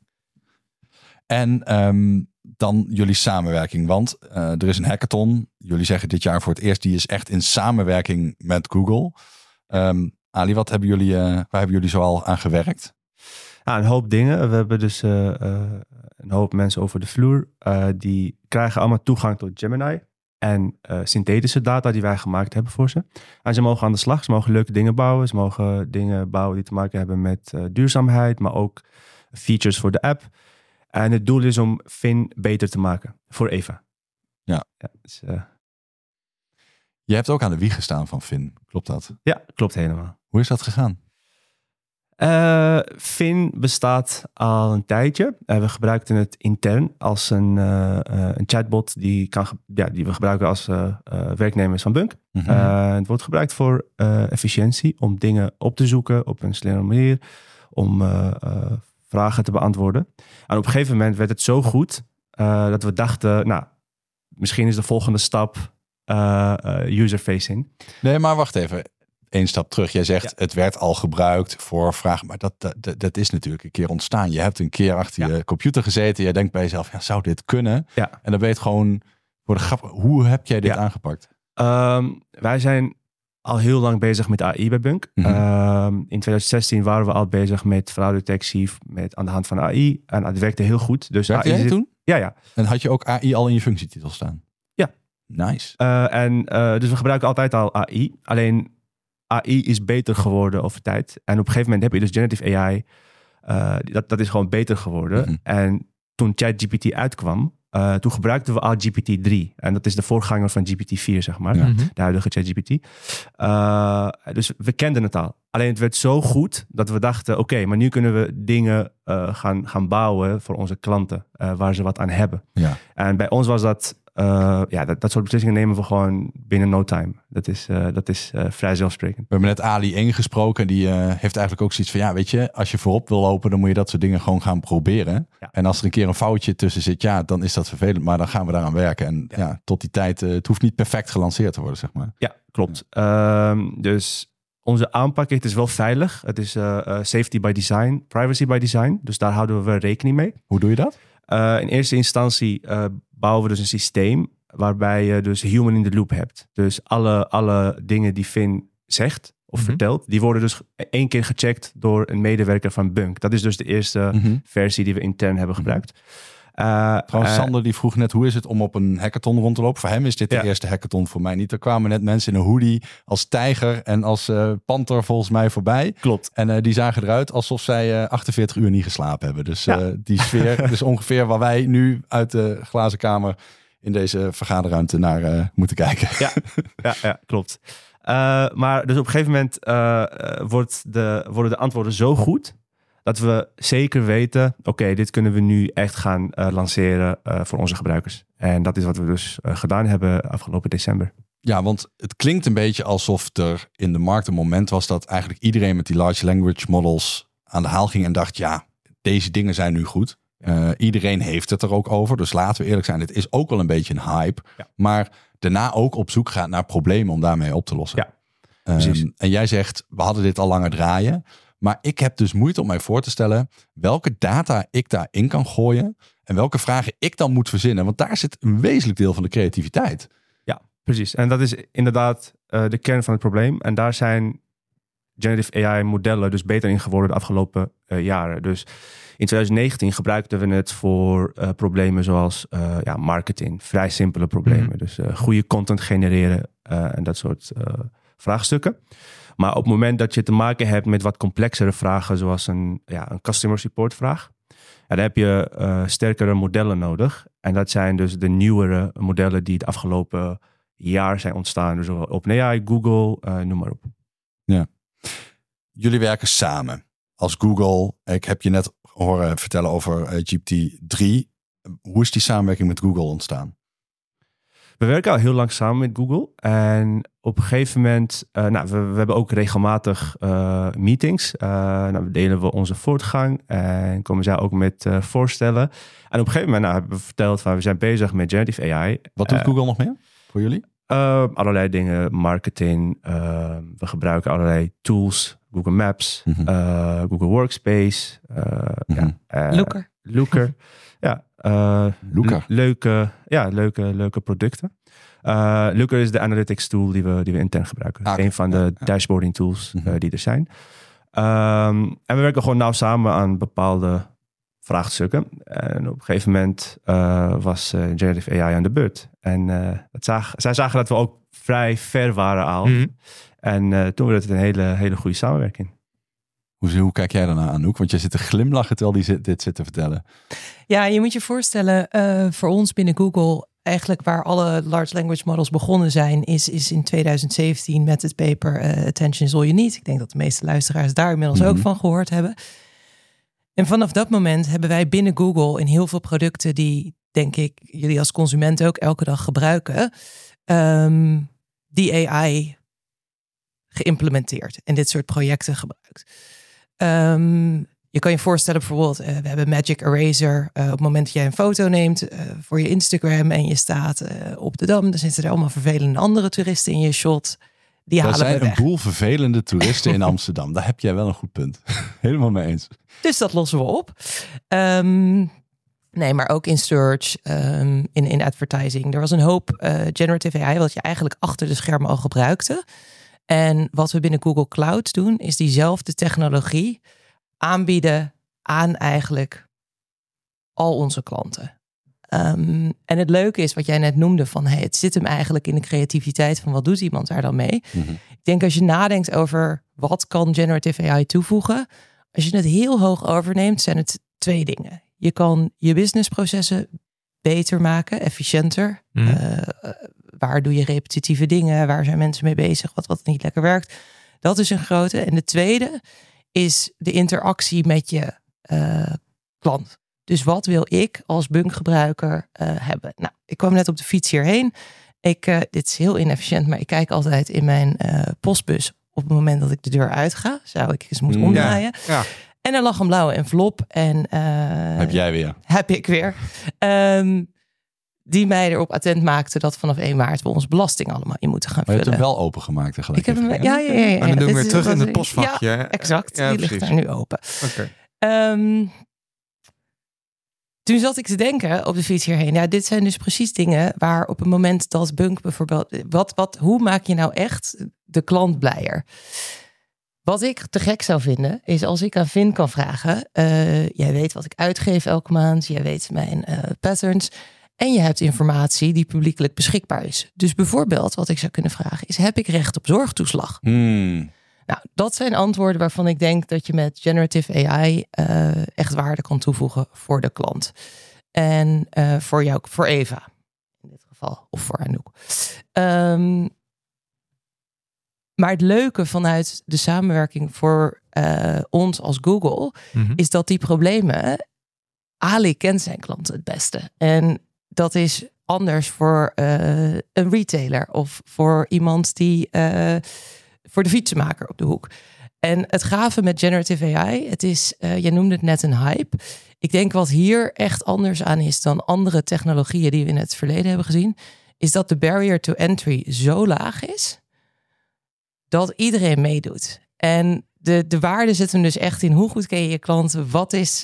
En um, dan jullie samenwerking, want uh, er is een hackathon. Jullie zeggen dit jaar voor het eerst, die is echt in samenwerking met Google. Um, Ali, wat hebben jullie, uh, waar hebben jullie zoal aan gewerkt? Ja, een hoop dingen. We hebben dus uh, uh, een hoop mensen over de vloer. Uh, die krijgen allemaal toegang tot Gemini. En uh, synthetische data die wij gemaakt hebben voor ze. En ze mogen aan de slag. Ze mogen leuke dingen bouwen. Ze mogen dingen bouwen die te maken hebben met uh, duurzaamheid. Maar ook features voor de app. En het doel is om Fin beter te maken voor Eva. Ja. ja dus, uh... Je hebt ook aan de wieg gestaan van Fin. Klopt dat? Ja, klopt helemaal. Hoe is dat gegaan? Uh, Fin bestaat al een tijdje. Uh, we gebruikten het intern als een, uh, uh, een chatbot die, kan ge- ja, die we gebruiken als uh, uh, werknemers van Bunk. Mm-hmm. Uh, het wordt gebruikt voor uh, efficiëntie, om dingen op te zoeken op een snelle manier, om uh, uh, vragen te beantwoorden. En op een gegeven moment werd het zo goed uh, dat we dachten, nou, misschien is de volgende stap uh, uh, user-facing. Nee, maar wacht even. Eén stap terug. Jij zegt, ja. het werd al gebruikt voor vragen. Maar dat, dat, dat is natuurlijk een keer ontstaan. Je hebt een keer achter ja. je computer gezeten. Je denkt bij jezelf, ja, zou dit kunnen? Ja. En dan ben je het gewoon voor de grap. Hoe heb jij dit ja. aangepakt? Um, wij zijn al heel lang bezig met A I bij Bunk. Mm-hmm. Um, in twintig zestien waren we al bezig met fraudedetectie met aan de hand van A I. En het werkte heel goed. Dus werkte A I jij zit... toen? Ja, ja. En had je ook A I al in je functietitel staan? Ja. Nice. Uh, en uh, dus we gebruiken altijd al A I. Alleen A I is beter geworden over tijd. En op een gegeven moment heb je dus generative A I. Uh, dat, dat is gewoon beter geworden. Mm-hmm. En toen ChatGPT uitkwam, uh, toen gebruikten we al G P T drie. En dat is de voorganger van G P T vier, zeg maar. Mm-hmm. De huidige ChatGPT. Uh, dus we kenden het al. Alleen het werd zo goed dat we dachten, oké, okay, maar nu kunnen we dingen uh, gaan, gaan bouwen voor onze klanten. Uh, waar ze wat aan hebben. Ja. En bij ons was dat... Uh, ja, dat, dat soort beslissingen nemen we gewoon binnen no time. Dat is, uh, dat is uh, vrij zelfsprekend. We hebben net Ali ingesproken. Die uh, heeft eigenlijk ook zoiets van... ja, weet je, als je voorop wil lopen... dan moet je dat soort dingen gewoon gaan proberen. Ja. En als er een keer een foutje tussen zit... ja, dan is dat vervelend. Maar dan gaan we daaraan werken. En ja, ja tot die tijd... Uh, het hoeft niet perfect gelanceerd te worden, zeg maar. Ja, klopt. Ja. Uh, dus onze aanpak, het is wel veilig. Het is uh, uh, safety by design, privacy by design. Dus daar houden we rekening mee. Hoe doe je dat? Uh, in eerste instantie uh, bouwen we dus een systeem waarbij je dus human in the loop hebt. Dus alle, alle dingen die Fin zegt of mm-hmm. vertelt, die worden dus één keer gecheckt door een medewerker van Bunk. Dat is dus de eerste mm-hmm. versie die we intern hebben gebruikt. Uh, Trouwens, uh, Sander die vroeg net, hoe is het om op een hackathon rond te lopen? Voor hem is dit de ja. eerste hackathon, voor mij niet. Er kwamen net mensen in een hoodie als tijger en als uh, panter volgens mij voorbij. Klopt. En uh, die zagen eruit alsof zij uh, achtenveertig uur niet geslapen hebben. Dus uh, ja. die sfeer is ongeveer waar wij nu uit de glazen kamer in deze vergaderruimte naar uh, moeten kijken. Ja, ja, ja klopt. Uh, maar dus op een gegeven moment uh, wordt de, worden de antwoorden zo goed... dat we zeker weten, oké, okay, dit kunnen we nu echt gaan uh, lanceren uh, voor onze gebruikers. En dat is wat we dus uh, gedaan hebben afgelopen december. Ja, want het klinkt een beetje alsof er in de markt een moment was dat eigenlijk iedereen met die large language models aan de haal ging en dacht, ja, deze dingen zijn nu goed. Uh, iedereen heeft het er ook over. Dus laten we eerlijk zijn, het is ook wel een beetje een hype. Ja. Maar daarna ook op zoek gaat naar problemen om daarmee op te lossen. Ja, precies. Um, en jij zegt, we hadden dit al langer draaien. Maar ik heb dus moeite om mij voor te stellen welke data ik daarin kan gooien en welke vragen ik dan moet verzinnen. Want daar zit een wezenlijk deel van de creativiteit. Ja, precies. En dat is inderdaad uh, de kern van het probleem. En daar zijn generative A I-modellen dus beter in geworden de afgelopen uh, jaren. Dus in twintig negentien gebruikten we het voor uh, problemen zoals uh, ja, marketing. Vrij simpele problemen. Mm-hmm. Dus uh, goede content genereren uh, en dat soort uh, vraagstukken. Maar op het moment dat je te maken hebt met wat complexere vragen, zoals een, ja, een customer support vraag, ja, dan heb je uh, sterkere modellen nodig. En dat zijn dus de nieuwere modellen die het afgelopen jaar zijn ontstaan. Dus OpenAI, Google, uh, noem maar op. Ja. Jullie werken samen als Google. Ik heb je net horen vertellen over uh, G P T drie. Hoe is die samenwerking met Google ontstaan? We werken al heel lang samen met Google. En op een gegeven moment, uh, nou, we, we hebben ook regelmatig uh, meetings. Uh, nou, we delen we onze voortgang en komen zij ook met uh, voorstellen. En op een gegeven moment nou, hebben we verteld van we zijn bezig met generative A I. Wat doet uh, Google nog meer voor jullie? Uh, allerlei dingen, marketing. Uh, we gebruiken allerlei tools. Google Maps, mm-hmm. uh, Google Workspace. Uh, mm-hmm. ja, uh, Looker. Looker. ja, uh, Looker. Le- leuke, ja, leuke, leuke producten. Uh, Looker is de analytics tool die we, die we intern gebruiken. Ah, een van de ja, ja. dashboarding tools mm-hmm. uh, die er zijn. Um, en we werken gewoon nauw samen aan bepaalde vraagstukken. En op een gegeven moment uh, was uh, generative A I aan de beurt. En uh, het zag, zij zagen dat we ook vrij ver waren al. Mm-hmm. En uh, toen werd het een hele, hele goede samenwerking. Hoe, hoe kijk jij daarna, Anouk? Want jij zit te glimlachen terwijl die zit, dit zit te vertellen. Ja, je moet je voorstellen, uh, voor ons binnen Google, eigenlijk waar alle large language models begonnen zijn, is, is in twintig zeventien met het paper uh, Attention is all you need. Ik denk dat de meeste luisteraars daar inmiddels mm-hmm. ook van gehoord hebben. En vanaf dat moment hebben wij binnen Google in heel veel producten die, denk ik, jullie als consument ook elke dag gebruiken, um, die A I geïmplementeerd en dit soort projecten gebruikt. Um, je kan je voorstellen bijvoorbeeld, uh, we hebben Magic Eraser. Uh, op het moment dat jij een foto neemt uh, voor je Instagram en je staat uh, op de Dam, dan zitten er allemaal vervelende andere toeristen in je shot. Die er halen we weg. Er zijn een boel vervelende toeristen in Amsterdam. Daar heb jij wel een goed punt. Helemaal mee eens. Dus dat lossen we op. Um, nee, maar ook in search, um, in, in advertising. Er was een hoop uh, generative A I wat je eigenlijk achter de schermen al gebruikte. En wat we binnen Google Cloud doen, is diezelfde technologie aanbieden aan eigenlijk al onze klanten. Um, en het leuke is wat jij net noemde van hey, het zit hem eigenlijk in de creativiteit van wat doet iemand daar dan mee. Mm-hmm. Ik denk als je nadenkt over wat kan generative A I toevoegen, als je het heel hoog overneemt, zijn het twee dingen. Je kan je businessprocessen beter maken, efficiënter. Mm-hmm. Uh, waar doe je repetitieve dingen? Waar zijn mensen mee bezig? Wat, wat niet lekker werkt? Dat is een grote. En de tweede is de interactie met je uh, klant. Dus wat wil ik als Bunk-gebruiker uh, hebben? Nou, ik kwam net op de fiets hierheen. Ik, uh, dit is heel inefficiënt, maar ik kijk altijd in mijn uh, postbus op het moment dat ik de deur uitga. Zou ik eens moeten omdraaien. Ja, ja. En er lag een blauwe envelop. En, uh, heb jij weer. Heb ik weer. Um, die mij erop attent maakte dat vanaf één maart we onze belasting allemaal in moeten gaan maar vullen. Je hebt hem wel opengemaakt tegelijk. Ik heb hem, ja, ja, ja, ja. En dan doen we weer terug in het postvakje. Ja, exact. Ja, die precies. Ligt daar nu open. Okay. Um, toen zat ik te denken op de fiets hierheen. Ja, dit zijn dus precies dingen waar op het moment dat Bunk bijvoorbeeld... Wat, wat, hoe maak je nou echt de klant blijer? Wat ik te gek zou vinden, is als ik aan Vin kan vragen... Uh, jij weet wat ik uitgeef elke maand. Jij weet mijn uh, patterns... En je hebt informatie die publiekelijk beschikbaar is. Dus bijvoorbeeld wat ik zou kunnen vragen is... heb ik recht op zorgtoeslag? Hmm. Nou, dat zijn antwoorden waarvan ik denk dat je met generative A I... Uh, echt waarde kan toevoegen voor de klant. En uh, voor jou, voor Eva in dit geval. Of voor Anouk. Um, maar het leuke vanuit de samenwerking voor uh, ons als Google... Mm-hmm. is dat die problemen... Ali kent zijn klanten het beste. En... dat is anders voor uh, een retailer of voor iemand die uh, voor de fietsenmaker op de hoek. En het gave met generative A I, het is, uh, jij noemde het net een hype. Ik denk wat hier echt anders aan is dan andere technologieën die we in het verleden hebben gezien, is dat de barrier to entry zo laag is dat iedereen meedoet. En de, de waarde zit hem dus echt in hoe goed ken je je klanten, wat is...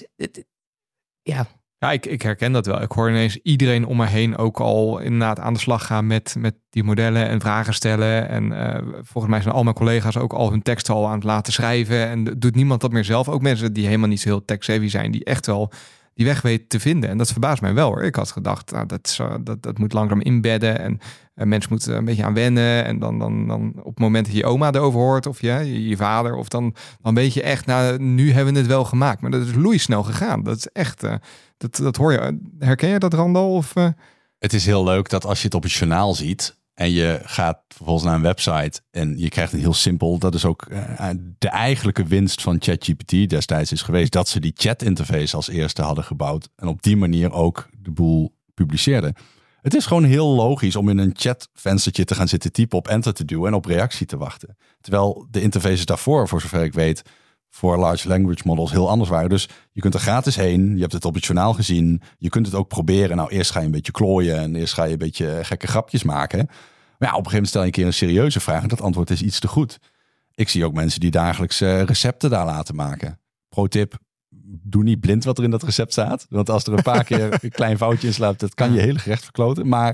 Ja, Ja, ik, ik herken dat wel. Ik hoor ineens iedereen om me heen ook al inderdaad aan de slag gaan met, met die modellen en vragen stellen. En uh, volgens mij zijn al mijn collega's ook al hun teksten al aan het laten schrijven. En doet niemand dat meer zelf. Ook mensen die helemaal niet zo heel tech-savvy zijn, die echt wel die weg weten te vinden. En dat verbaast mij wel hoor. Ik had gedacht, nou, dat, is, uh, dat, dat moet langzaam inbedden. En uh, mensen moeten een beetje aan wennen. En dan, dan, dan op het moment dat je oma erover hoort, of ja, je, je vader, of dan, dan weet je echt, nou, nu hebben we het wel gemaakt. Maar dat is loeisnel gegaan. Dat is echt... Uh, Dat, dat hoor je. Herken je dat, Randal? Of, uh... Het is heel leuk dat als je het op het journaal ziet en je gaat vervolgens naar een website en je krijgt een heel simpel, dat is ook uh, de eigenlijke winst van ChatGPT destijds is geweest, dat ze die chat interface als eerste hadden gebouwd en op die manier ook de boel publiceerden. Het is gewoon heel logisch om in een chatvenstertje te gaan zitten typen, op enter te duwen en op reactie te wachten. Terwijl de interfaces daarvoor, voor zover ik weet, voor large language models heel anders waren. Dus je kunt er gratis heen. Je hebt het op het journaal gezien. Je kunt het ook proberen. Nou, eerst ga je een beetje klooien en eerst ga je een beetje gekke grapjes maken. Maar ja, op een gegeven moment stel je een keer een serieuze vraag en dat antwoord is iets te goed. Ik zie ook mensen die dagelijks uh, recepten daar laten maken. Pro tip, doe niet blind wat er in dat recept staat. Want als er een paar keer een klein foutje in slaat, dat kan je hele gerecht verkloten. Maar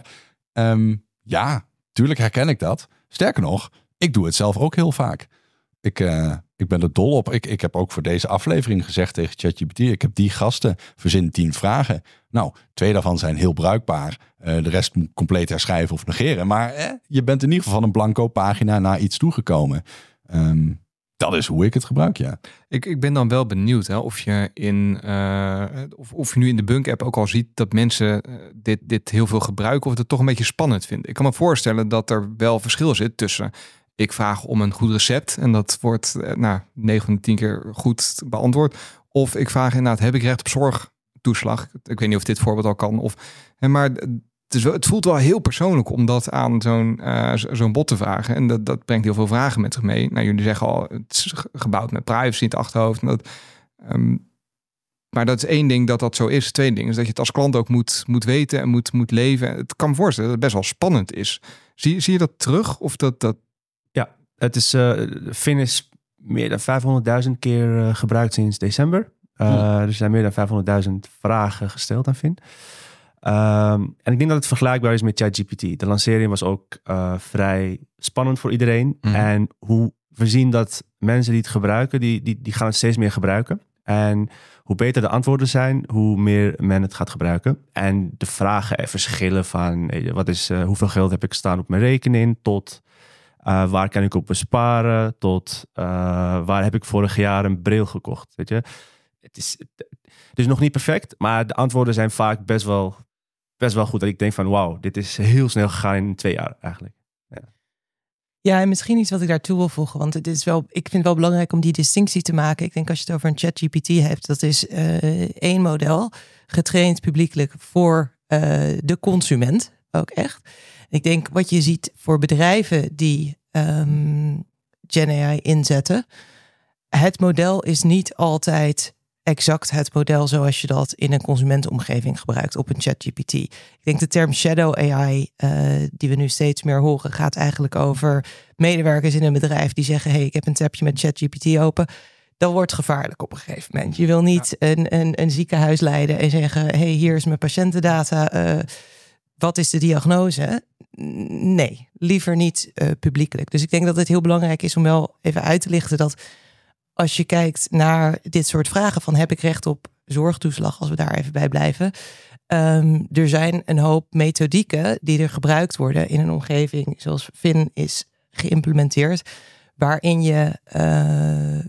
um, ja, tuurlijk herken ik dat. Sterker nog, ik doe het zelf ook heel vaak. Ik, uh, ik ben er dol op. Ik, ik heb ook voor deze aflevering gezegd tegen ChatGPT, ik heb die gasten, verzin tien vragen. Nou, twee daarvan zijn heel bruikbaar. Uh, de rest moet compleet herschrijven of negeren. Maar eh, je bent in ieder geval van een blanco pagina naar iets toegekomen. Um, dat is hoe ik het gebruik, ja. Ik, ik ben dan wel benieuwd hè, of je in uh, of, of je nu in de Bunk app ook al ziet dat mensen uh, dit, dit heel veel gebruiken of het toch een beetje spannend vinden. Ik kan me voorstellen dat er wel verschil zit tussen ik vraag om een goed recept en dat wordt nou, negen van de tien keer goed beantwoord. Of ik vraag inderdaad, heb ik recht op zorgtoeslag? Ik weet niet of dit voorbeeld al kan. Of, maar het, is wel, het voelt wel heel persoonlijk om dat aan zo'n, uh, zo'n bot te vragen. En dat, dat brengt heel veel vragen met zich mee. Nou, jullie zeggen al, het is gebouwd met privacy in het achterhoofd. En dat, um, maar dat is één ding dat dat zo is. Tweede ding is dat je het als klant ook moet, moet weten en moet, moet leven. Het kan me voorstellen dat het best wel spannend is. Zie, zie je dat terug? Of dat... dat Het is, uh, Fin is meer dan vijfhonderdduizend keer uh, gebruikt sinds december. Uh, hmm. Er zijn meer dan vijfhonderdduizend vragen gesteld aan Fin. Um, en ik denk dat het vergelijkbaar is met ChatGPT. De lancering was ook uh, vrij spannend voor iedereen. Hmm. En hoe we zien dat mensen die het gebruiken, die, die, die gaan het steeds meer gebruiken. En hoe beter de antwoorden zijn, hoe meer men het gaat gebruiken. En de vragen verschillen van wat is, uh, hoeveel geld heb ik staan op mijn rekening, tot Uh, waar kan ik op besparen, tot uh, waar heb ik vorig jaar een bril gekocht. Weet je? Het is, het is nog niet perfect, maar de antwoorden zijn vaak best wel, best wel goed. Dat ik denk van wauw, dit is heel snel gegaan in twee jaar eigenlijk. Ja. Ja, en misschien iets wat ik daartoe wil voegen. Want het is wel, ik vind het wel belangrijk om die distinctie te maken. Ik denk als je het over een ChatGPT hebt, dat is uh, één model, getraind publiekelijk voor uh, de consument, ook echt. Ik denk wat je ziet voor bedrijven die um, Gen A I inzetten. Het model is niet altijd exact het model zoals je dat in een consumentenomgeving gebruikt op een ChatGPT. Ik denk de term Shadow A I, uh, die we nu steeds meer horen, gaat eigenlijk over medewerkers in een bedrijf die zeggen, hey, ik heb een tabje met ChatGPT open. Dat wordt gevaarlijk op een gegeven moment. Je wil niet ja. een, een, een ziekenhuis leiden en zeggen, hey, hier is mijn patiëntendata. Uh, wat is de diagnose? Nee, liever niet uh, publiekelijk. Dus ik denk dat het heel belangrijk is om wel even uit te lichten dat als je kijkt naar dit soort vragen van heb ik recht op zorgtoeslag, als we daar even bij blijven. Um, er zijn een hoop methodieken die er gebruikt worden in een omgeving zoals Fin is geïmplementeerd, waarin je uh,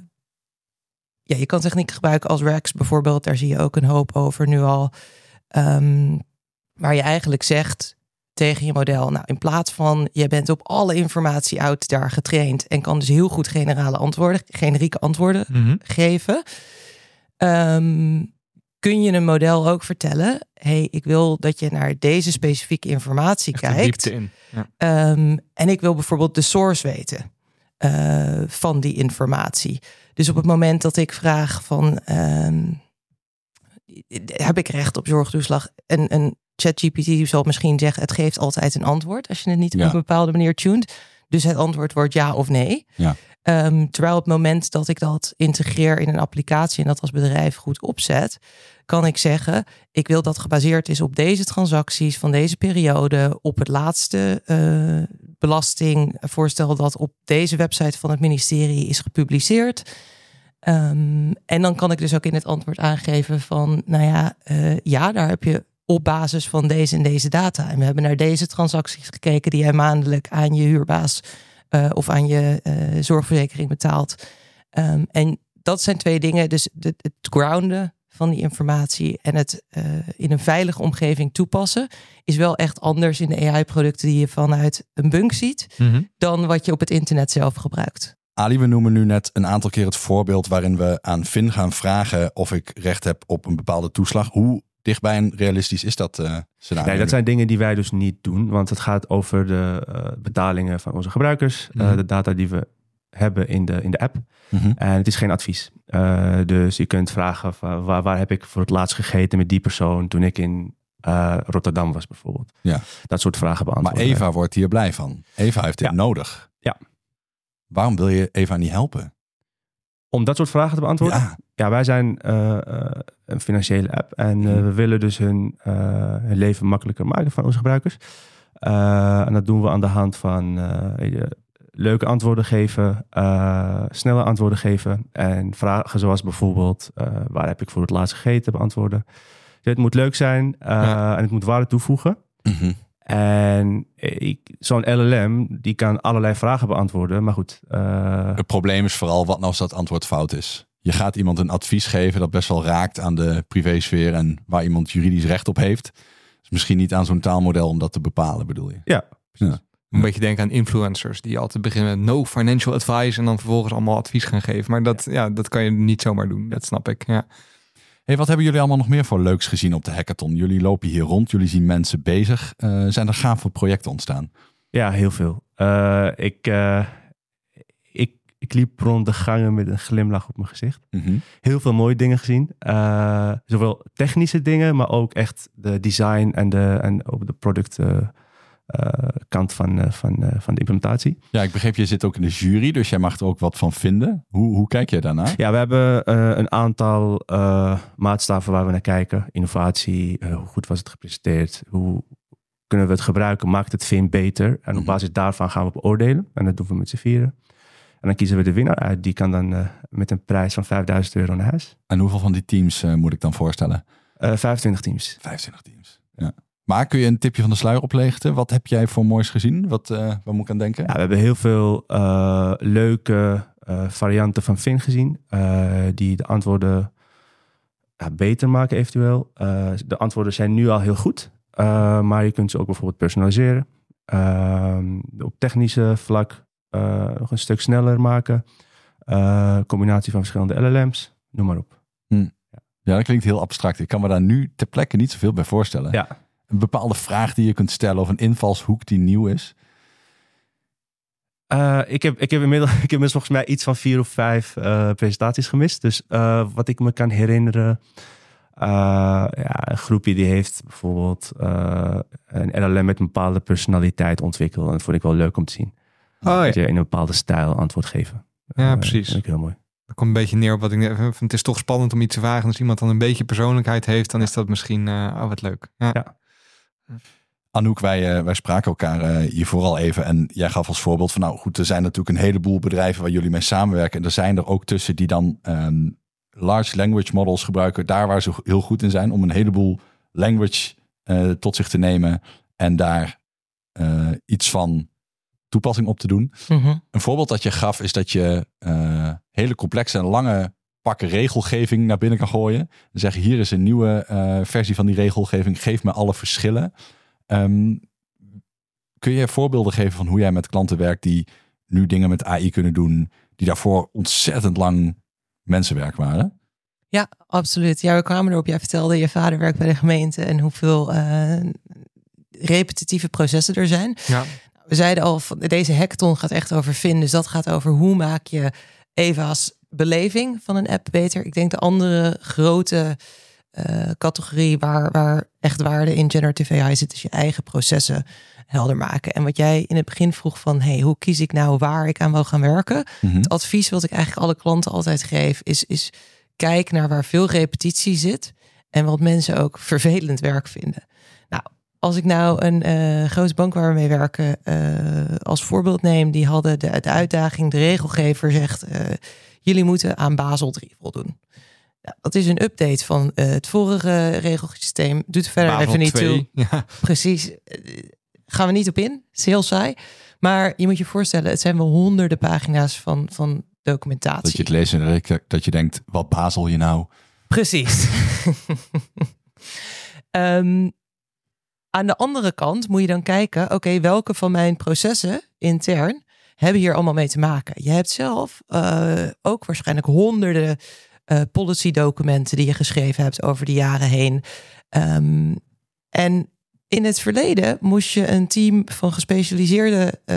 ja, je kan technieken gebruiken als RAGs bijvoorbeeld. Daar zie je ook een hoop over nu al. Um, waar je eigenlijk zegt tegen je model, nou in plaats van je bent op alle informatie uit daar getraind en kan dus heel goed generale antwoorden, generieke antwoorden mm-hmm. geven. Um, kun je een model ook vertellen, hey, ik wil dat je naar deze specifieke informatie Echt kijkt. de diepte in. Ja. Um, en ik wil bijvoorbeeld de source weten uh, van die informatie. Dus op het moment dat ik vraag van, um, heb ik recht op zorgtoeslag? En een ChatGPT zal misschien zeggen, het geeft altijd een antwoord als je het niet ja. op een bepaalde manier tuned. Dus het antwoord wordt ja of nee. Ja. Um, terwijl op het moment dat ik dat integreer in een applicatie en dat als bedrijf goed opzet, kan ik zeggen, ik wil dat gebaseerd is op deze transacties van deze periode, op het laatste uh, belastingvoorstel dat op deze website van het ministerie is gepubliceerd. Um, en dan kan ik dus ook in het antwoord aangeven van, nou ja, uh, ja, daar heb je op basis van deze en deze data. En we hebben naar deze transacties gekeken die jij maandelijk aan je huurbaas uh, of aan je uh, zorgverzekering betaalt. Um, en dat zijn twee dingen. Dus de, het grounden van die informatie en het uh, in een veilige omgeving toepassen is wel echt anders in de A I-producten die je vanuit een bunk ziet, mm-hmm. dan wat je op het internet zelf gebruikt. Ali, we noemen nu net een aantal keer het voorbeeld waarin we aan Finn gaan vragen of ik recht heb op een bepaalde toeslag. Hoe dichtbij en realistisch is dat uh, scenario? Nee, dat zijn dingen die wij dus niet doen, want het gaat over de uh, betalingen van onze gebruikers, mm-hmm. uh, de data die we hebben in de, in de app. Mm-hmm. En het is geen advies. Uh, dus je kunt vragen van, waar, waar heb ik voor het laatst gegeten met die persoon toen ik in uh, Rotterdam was bijvoorbeeld. Ja. Dat soort vragen beantwoorden. Maar Eva wordt hier blij van. Eva heeft dit ja. nodig. Ja. Waarom wil je Eva niet helpen? Om dat soort vragen te beantwoorden? Ja, ja wij zijn uh, uh, een financiële app. En uh, we willen dus hun, uh, hun leven makkelijker maken van onze gebruikers. Uh, en dat doen we aan de hand van uh, leuke antwoorden geven, uh, snelle antwoorden geven. En vragen zoals bijvoorbeeld, uh, waar heb ik voor het laatst gegeten, beantwoorden. Dus het moet leuk zijn uh, ja. en het moet waarde toevoegen. Mm-hmm. En ik, zo'n L L M, die kan allerlei vragen beantwoorden, maar goed. Uh... Het probleem is vooral wat nou als dat antwoord fout is. Je gaat iemand een advies geven dat best wel raakt aan de privésfeer en waar iemand juridisch recht op heeft. Dus misschien niet aan zo'n taalmodel om dat te bepalen, bedoel je? Ja, ja. Een beetje denken aan influencers die altijd beginnen met no financial advice en dan vervolgens allemaal advies gaan geven. Maar dat, ja, dat kan je niet zomaar doen, dat snap ik. Ja. Hey, wat hebben jullie allemaal nog meer voor leuks gezien op de hackathon? Jullie lopen hier rond, jullie zien mensen bezig. Uh, zijn er gave projecten ontstaan? Ja, heel veel. Uh, ik, uh, ik, ik liep rond de gangen met een glimlach op mijn gezicht. Mm-hmm. Heel veel mooie dingen gezien. Uh, zowel technische dingen, maar ook echt de design en de, en op de product uh, uh, kant van, uh, van, uh, van de implementatie. Ja, ik begreep, je zit ook in de jury, dus jij mag er ook wat van vinden. Hoe, hoe kijk jij daarnaar? Ja, we hebben uh, een aantal uh, maatstaven waar we naar kijken. Innovatie, uh, hoe goed was het gepresenteerd? Hoe kunnen we het gebruiken? Maakt het Vim beter? En mm-hmm. op basis daarvan gaan we beoordelen. En dat doen we met z'n vieren. En dan kiezen we de winnaar uit. Die kan dan uh, met een prijs van vijfduizend euro naar huis. En hoeveel van die teams uh, moet ik dan voorstellen? Uh, vijfentwintig teams. vijfentwintig teams, ja. Maar kun je een tipje van de sluier oplichten? Wat heb jij voor moois gezien? Wat, uh, waar moet ik aan denken? Ja, we hebben heel veel uh, leuke uh, varianten van Finn gezien. Uh, die de antwoorden uh, beter maken eventueel. Uh, de antwoorden zijn nu al heel goed. Uh, maar je kunt ze ook bijvoorbeeld personaliseren. Uh, op technische vlak uh, nog een stuk sneller maken. Uh, combinatie van verschillende L L M's. Noem maar op. Hm. Ja. ja, dat klinkt heel abstract. Ik kan me daar nu ter plekke niet zoveel bij voorstellen. Ja. Een bepaalde vraag die je kunt stellen of een invalshoek die nieuw is? Uh, ik, heb, ik, heb inmiddels, ik heb inmiddels volgens mij iets van vier of vijf uh, presentaties gemist. Dus uh, wat ik me kan herinneren... Uh, ja, een groepje die heeft bijvoorbeeld uh, een L L M met een bepaalde personaliteit ontwikkeld. En dat vond ik wel leuk om te zien. Oh, ja. Dat je in een bepaalde stijl antwoord geven. Ja, uh, precies. Dat vind ik heel mooi. Dat komt een beetje neer op wat ik net vind. Het is toch spannend om iets te vragen. Als iemand dan een beetje persoonlijkheid heeft, dan is dat misschien uh, oh, wat leuk. Ja. ja. Anouk, wij, uh, wij spraken elkaar uh, hiervoor al even. En jij gaf als voorbeeld van, nou goed, er zijn natuurlijk een heleboel bedrijven waar jullie mee samenwerken. En er zijn er ook tussen die dan um, large language models gebruiken, daar waar ze heel goed in zijn, om een heleboel language uh, tot zich te nemen en daar uh, iets van toepassing op te doen. Mm-hmm. Een voorbeeld dat je gaf is dat je uh, hele complexe en lange pakken regelgeving naar binnen kan gooien. En zeggen, hier is een nieuwe uh, versie van die regelgeving, geef me alle verschillen. Um, kun je voorbeelden geven van hoe jij met klanten werkt die nu dingen met A I kunnen doen, die daarvoor ontzettend lang mensenwerk waren? Ja, absoluut. Ja, we kwamen erop. Jij vertelde, je vader werkt bij de gemeente en hoeveel uh, repetitieve processen er zijn. Ja. We zeiden al, deze hackathon gaat echt over Fin. Dus dat gaat over hoe maak je Eva's beleving van een app beter. Ik denk de andere grote uh, categorie waar, waar echt waarde in generative A I zit, is je eigen processen helder maken. En wat jij in het begin vroeg van, hey, hoe kies ik nou waar ik aan wil gaan werken? Mm-hmm. Het advies wat ik eigenlijk alle klanten altijd geef, is, is kijk naar waar veel repetitie zit en wat mensen ook vervelend werk vinden. Nou, als ik nou een uh, grote bank waar we mee werken uh, als voorbeeld neem, die hadden de, de uitdaging, de regelgever zegt, uh, jullie moeten aan Basel drie voldoen. Ja, dat is een update van uh, het vorige regelsysteem. Doet er verder Basel even niet twee, toe. Ja. Precies. Uh, gaan we niet op in. Het is heel saai. Maar je moet je voorstellen, het zijn wel honderden pagina's van, van documentatie. Dat je het leest en dat je denkt, wat Basel je nou? Precies. um, aan de andere kant moet je dan kijken, oké, okay, welke van mijn processen intern hebben hier allemaal mee te maken? Je hebt zelf uh, ook waarschijnlijk honderden uh, policy documenten die je geschreven hebt over de jaren heen. Um, en in het verleden moest je een team van gespecialiseerde uh,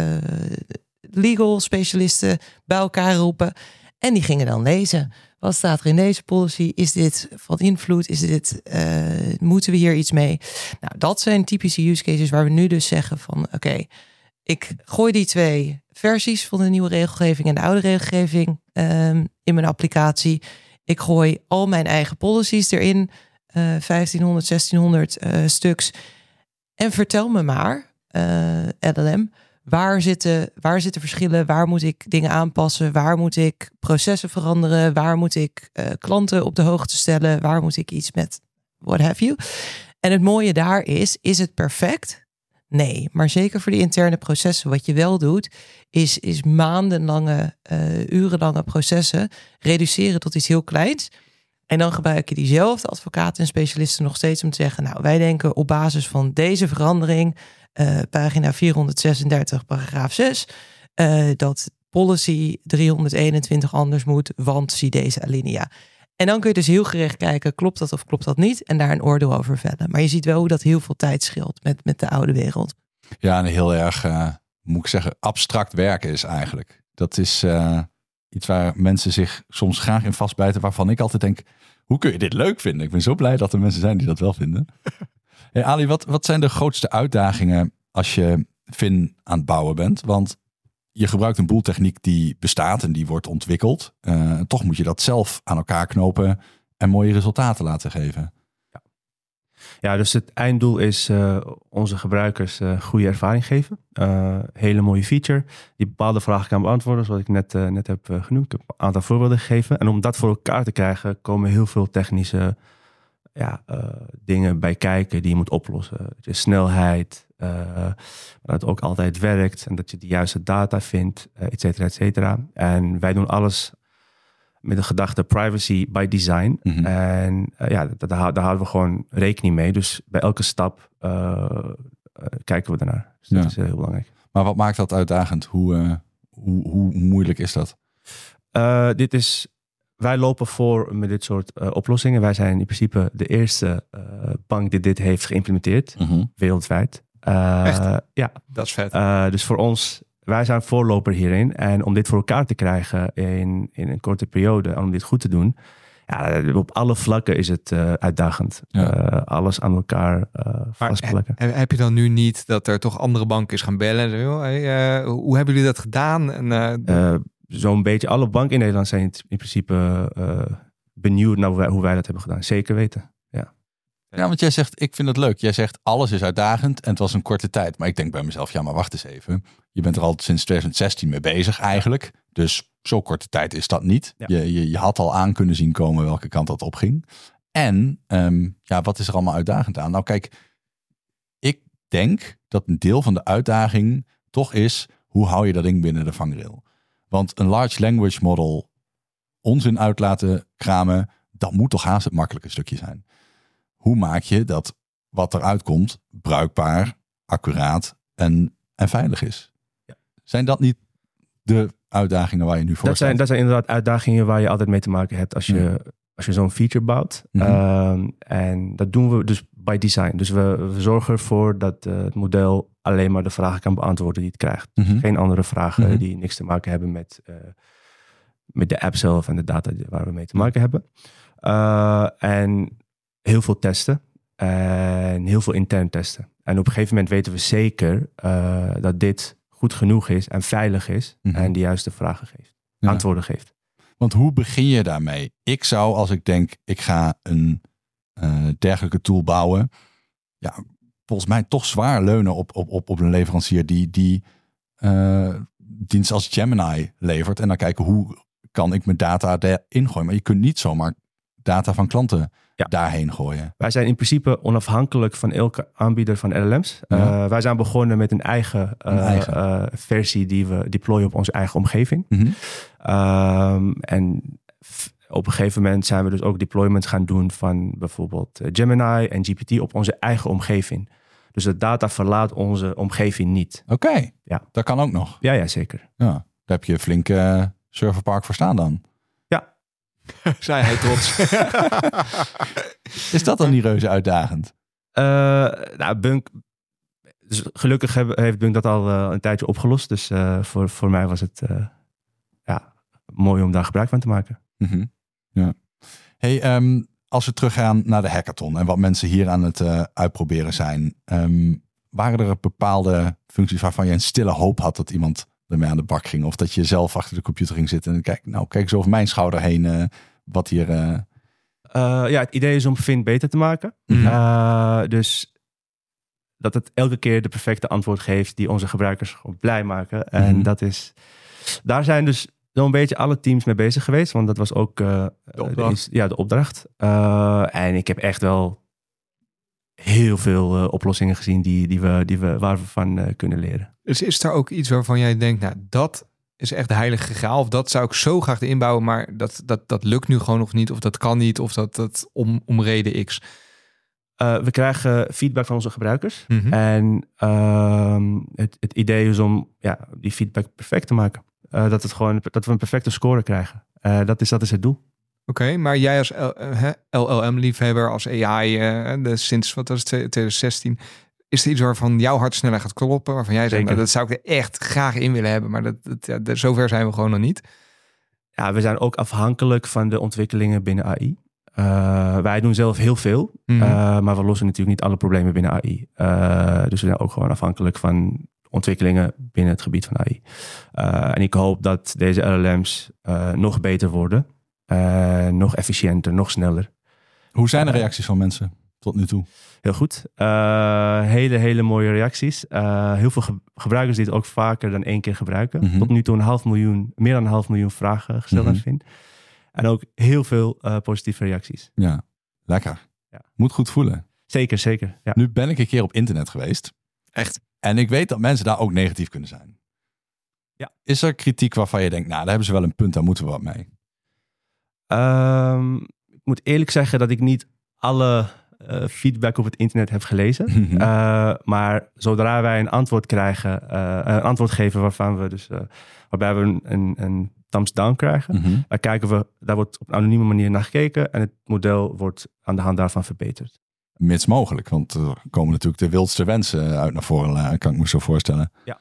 legal specialisten bij elkaar roepen. En die gingen dan lezen. Wat staat er in deze policy? Is dit van invloed? Is dit, uh, moeten we hier iets mee? Nou, dat zijn typische use cases waar we nu dus zeggen van oké, okay, ik gooi die twee versies van de nieuwe regelgeving en de oude regelgeving um, in mijn applicatie. Ik gooi al mijn eigen policies erin, uh, vijftienhonderd, zestienhonderd uh, stuks. En vertel me maar, uh, L L M, waar zitten, waar zitten verschillen? Waar moet ik dingen aanpassen? Waar moet ik processen veranderen? Waar moet ik uh, klanten op de hoogte stellen? Waar moet ik iets met what have you? En het mooie daar is, is het perfect? Nee, maar zeker voor die interne processen. Wat je wel doet, is, is maandenlange, uh, urenlange processen reduceren tot iets heel kleins. En dan gebruik je diezelfde advocaten en specialisten nog steeds om te zeggen, nou, wij denken op basis van deze verandering, uh, pagina vierhonderdzesendertig, paragraaf zes, uh, dat policy driehonderdeenentwintig anders moet, want zie deze alinea. En dan kun je dus heel gericht kijken, klopt dat of klopt dat niet? En daar een oordeel over vellen. Maar je ziet wel hoe dat heel veel tijd scheelt met, met de oude wereld. Ja, en heel erg, uh, moet ik zeggen, abstract werken is eigenlijk. Dat is uh, iets waar mensen zich soms graag in vastbijten, waarvan ik altijd denk, hoe kun je dit leuk vinden? Ik ben zo blij dat er mensen zijn die dat wel vinden. Hey Ali, wat, wat zijn de grootste uitdagingen als je Fin aan het bouwen bent? Want je gebruikt een boel techniek die bestaat en die wordt ontwikkeld. Uh, toch moet je dat zelf aan elkaar knopen en mooie resultaten laten geven. Ja, ja dus het einddoel is uh, onze gebruikers uh, goede ervaring geven. Uh, hele mooie feature die bepaalde vragen kan beantwoorden, zoals ik net, uh, net heb uh, genoemd. Ik heb een aantal voorbeelden gegeven. En om dat voor elkaar te krijgen, komen heel veel technische ja, uh, dingen bij kijken die je moet oplossen. De snelheid, uh, dat het ook altijd werkt en dat je de juiste data vindt, uh, et cetera, et cetera. En wij doen alles met de gedachte privacy by design. Mm-hmm. En uh, ja, daar, daar houden we gewoon rekening mee. Dus bij elke stap uh, uh, kijken we ernaar. Dus dat ja. is uh, heel belangrijk. Maar wat maakt dat uitdagend? Hoe, uh, hoe, hoe moeilijk is dat? Uh, dit is... Wij lopen voor met dit soort uh, oplossingen. Wij zijn in principe de eerste uh, bank die dit heeft geïmplementeerd. Mm-hmm. Wereldwijd. Uh, Echt? Ja. Dat is vet. Uh, dus voor ons, wij zijn voorloper hierin. En om dit voor elkaar te krijgen in, in een korte periode, en om dit goed te doen, ja, op alle vlakken is het uh, uitdagend. Ja. Uh, alles aan elkaar uh, vastplakken. He, heb je dan nu niet dat er toch andere banken is gaan bellen? En zo, hey, uh, hoe hebben jullie dat gedaan? En, uh, uh, Zo'n beetje alle banken in Nederland zijn in principe uh, benieuwd naar hoe wij, hoe wij dat hebben gedaan. Zeker weten, ja. Ja, want jij zegt, ik vind het leuk. Jij zegt, alles is uitdagend en het was een korte tijd. Maar ik denk bij mezelf, ja, maar wacht eens even. Je bent er al sinds twintig zestien mee bezig eigenlijk. Dus zo korte tijd is dat niet. Ja. Je, je, je had al aan kunnen zien komen welke kant dat opging. En um, ja, wat is er allemaal uitdagend aan? Nou kijk, ik denk dat een deel van de uitdaging toch is, hoe hou je dat ding binnen de vangrail? Want een large language model onzin uit laten kramen, dat moet toch haast het makkelijke stukje zijn. Hoe maak je dat wat eruit komt bruikbaar, accuraat en, en veilig is? Ja. Zijn dat niet de uitdagingen waar je nu voor dat staat? zijn, dat zijn inderdaad uitdagingen waar je altijd mee te maken hebt als je ja. als je zo'n feature bouwt. Mm-hmm. Um, en dat doen we dus by design. Dus we, we zorgen ervoor dat uh, het model alleen maar de vragen kan beantwoorden die het krijgt. Mm-hmm. Dus geen andere vragen Mm-hmm. die niks te maken hebben met, uh, met de app zelf en de data waar we mee te maken hebben. Uh, en heel veel testen. En heel veel intern testen. En op een gegeven moment weten we zeker uh, dat dit goed genoeg is en veilig is. Mm-hmm. En de juiste vragen geeft. Ja. Antwoorden geeft. Want hoe begin je daarmee? Ik zou, als ik denk, ik ga een uh, dergelijke tool bouwen, ja, volgens mij toch zwaar leunen op, op, op, op een leverancier die, die uh, dienst als Gemini levert. En dan kijken hoe kan ik mijn data erin gooien. Maar je kunt niet zomaar data van klanten ja. daarheen gooien. Wij zijn in principe onafhankelijk van elke aanbieder van L L M's. Ja. Uh, wij zijn begonnen met een eigen, uh, een eigen. Uh, versie die we deployen op onze eigen omgeving. Mm-hmm. Um, en f- op een gegeven moment zijn we dus ook deployments gaan doen van bijvoorbeeld Gemini en G P T op onze eigen omgeving. Dus de data verlaat onze omgeving niet. Oké, okay. ja. Dat kan ook nog. Ja, ja, zeker. Ja, daar heb je een flinke uh, serverpark voor staan dan. Ja. Zei hij trots. Is dat dan niet reuze uitdagend? Uh, nou, Bunk... Dus gelukkig heb, heeft Bunk dat al uh, een tijdje opgelost. Dus uh, voor, voor mij was het uh, ja, mooi om daar gebruik van te maken. Mm-hmm. Ja. Hey, um, als we teruggaan naar de hackathon en wat mensen hier aan het uh, uitproberen zijn. Um, waren er bepaalde functies waarvan je een stille hoop had dat iemand ermee aan de bak ging? Of dat je zelf achter de computer ging zitten en kijk, nou kijk eens over mijn schouder heen uh, wat hier... Uh... Uh, ja, het idee is om Fin beter te maken. Mm-hmm. Uh, dus dat het elke keer de perfecte antwoord geeft die onze gebruikers gewoon blij maken. Mm-hmm. En dat is... Daar zijn dus zo'n beetje alle teams mee bezig geweest. Want dat was ook uh, de opdracht. De, ja, de opdracht. Uh, en ik heb echt wel heel veel uh, oplossingen gezien die, die we, die we, waar we van uh, kunnen leren. Dus is er ook iets waarvan jij denkt, nou dat is echt de heilige graal. Of dat zou ik zo graag inbouwen, maar dat, dat, dat lukt nu gewoon of niet. Of dat kan niet. Of dat, dat om, om reden X. Uh, we krijgen feedback van onze gebruikers. Mm-hmm. En uh, het, het idee is om ja, die feedback perfect te maken. Uh, dat, het gewoon, dat we een perfecte score krijgen. Uh, dat, is, dat is het doel. Oké, okay, maar jij als L L M-liefhebber, als A I, uh, de, sinds wat was het, twintig zestien... is er iets waarvan jouw hart sneller gaat kloppen? Waarvan jij zegt, nou, dat zou ik er echt graag in willen hebben. Maar dat, dat, ja, dat, zover zijn we gewoon nog niet. Ja, we zijn ook afhankelijk van de ontwikkelingen binnen A I. Uh, wij doen zelf heel veel. Mm-hmm. Uh, maar we lossen natuurlijk niet alle problemen binnen A I. Uh, dus we zijn ook gewoon afhankelijk van ontwikkelingen binnen het gebied van A I. Uh, en ik hoop dat deze L L M's uh, nog beter worden. Uh, nog efficiënter, nog sneller. Hoe zijn de reacties van mensen tot nu toe? Heel goed. Uh, hele, hele mooie reacties. Uh, heel veel ge- gebruikers die het ook vaker dan één keer gebruiken. Mm-hmm. Tot nu toe een half miljoen, meer dan een half miljoen vragen gesteld mm-hmm. aan Fin. En ook heel veel uh, positieve reacties. Ja, lekker. Ja. Moet goed voelen. Zeker, zeker. Ja. Nu ben ik een keer op internet geweest. Echt. En ik weet dat mensen daar ook negatief kunnen zijn. Ja. Is er kritiek waarvan je denkt, nou, daar hebben ze wel een punt, daar moeten we wat mee? Um, ik moet eerlijk zeggen dat ik niet alle uh, feedback op het internet heb gelezen. Mm-hmm. Uh, maar zodra wij een antwoord krijgen, uh, een antwoord geven waarvan we dus, uh, waarbij we een, een, een thumbs down krijgen, mm-hmm. daar kijken we, daar wordt op een anonieme manier naar gekeken en het model wordt aan de hand daarvan verbeterd. Mits mogelijk, want er komen natuurlijk de wildste wensen uit naar voren, kan ik me zo voorstellen. Ja.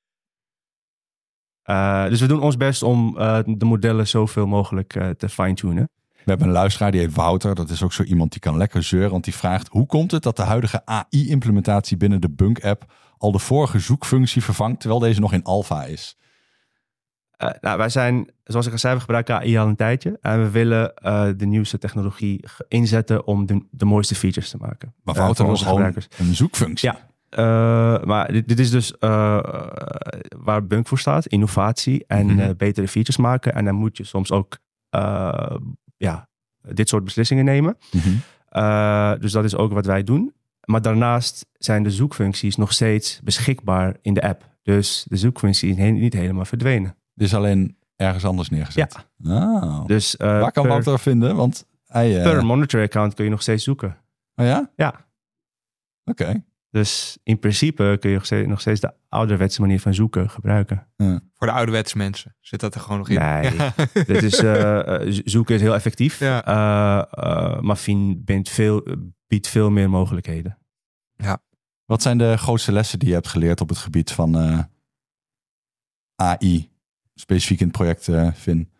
Uh, dus we doen ons best om uh, de modellen zoveel mogelijk uh, te fine-tunen. We hebben een luisteraar, die heet Wouter. Dat is ook zo iemand die kan lekker zeuren. Want die vraagt, hoe komt het dat de huidige A I-implementatie binnen de Bunk-app al de vorige zoekfunctie vervangt, terwijl deze nog in alpha is? Uh, nou, wij zijn, zoals ik al zei, we gebruiken A I al een tijdje. En we willen uh, de nieuwste technologie inzetten om de, de mooiste features te maken. Maar Wouter uh, was gewoon een zoekfunctie. Ja. Uh, maar dit, dit is dus uh, waar Bunk voor staat, innovatie en mm-hmm. uh, betere features maken. En dan moet je soms ook uh, ja, dit soort beslissingen nemen. Mm-hmm. Uh, dus dat is ook wat wij doen. Maar daarnaast zijn de zoekfuncties nog steeds beschikbaar in de app. Dus de zoekfunctie is he- niet helemaal verdwenen. Dus alleen ergens anders neergezet? Ja. Oh. Dus, uh, waar kan per, Wouter vinden? Want hij, uh... per monitor account kun je nog steeds zoeken. Oh ja? Ja. Oké. Okay. Dus in principe kun je nog steeds, nog steeds de ouderwetse manier van zoeken gebruiken. Ja. Voor de ouderwetse mensen zit dat er gewoon nog in. Nee, Ja. dit is, uh, zoeken is heel effectief. Ja. Uh, uh, maar Fien biedt veel, biedt veel meer mogelijkheden. Wat zijn de grootste lessen die je hebt geleerd op het gebied van uh, A I? Specifiek in het project uh, Finn.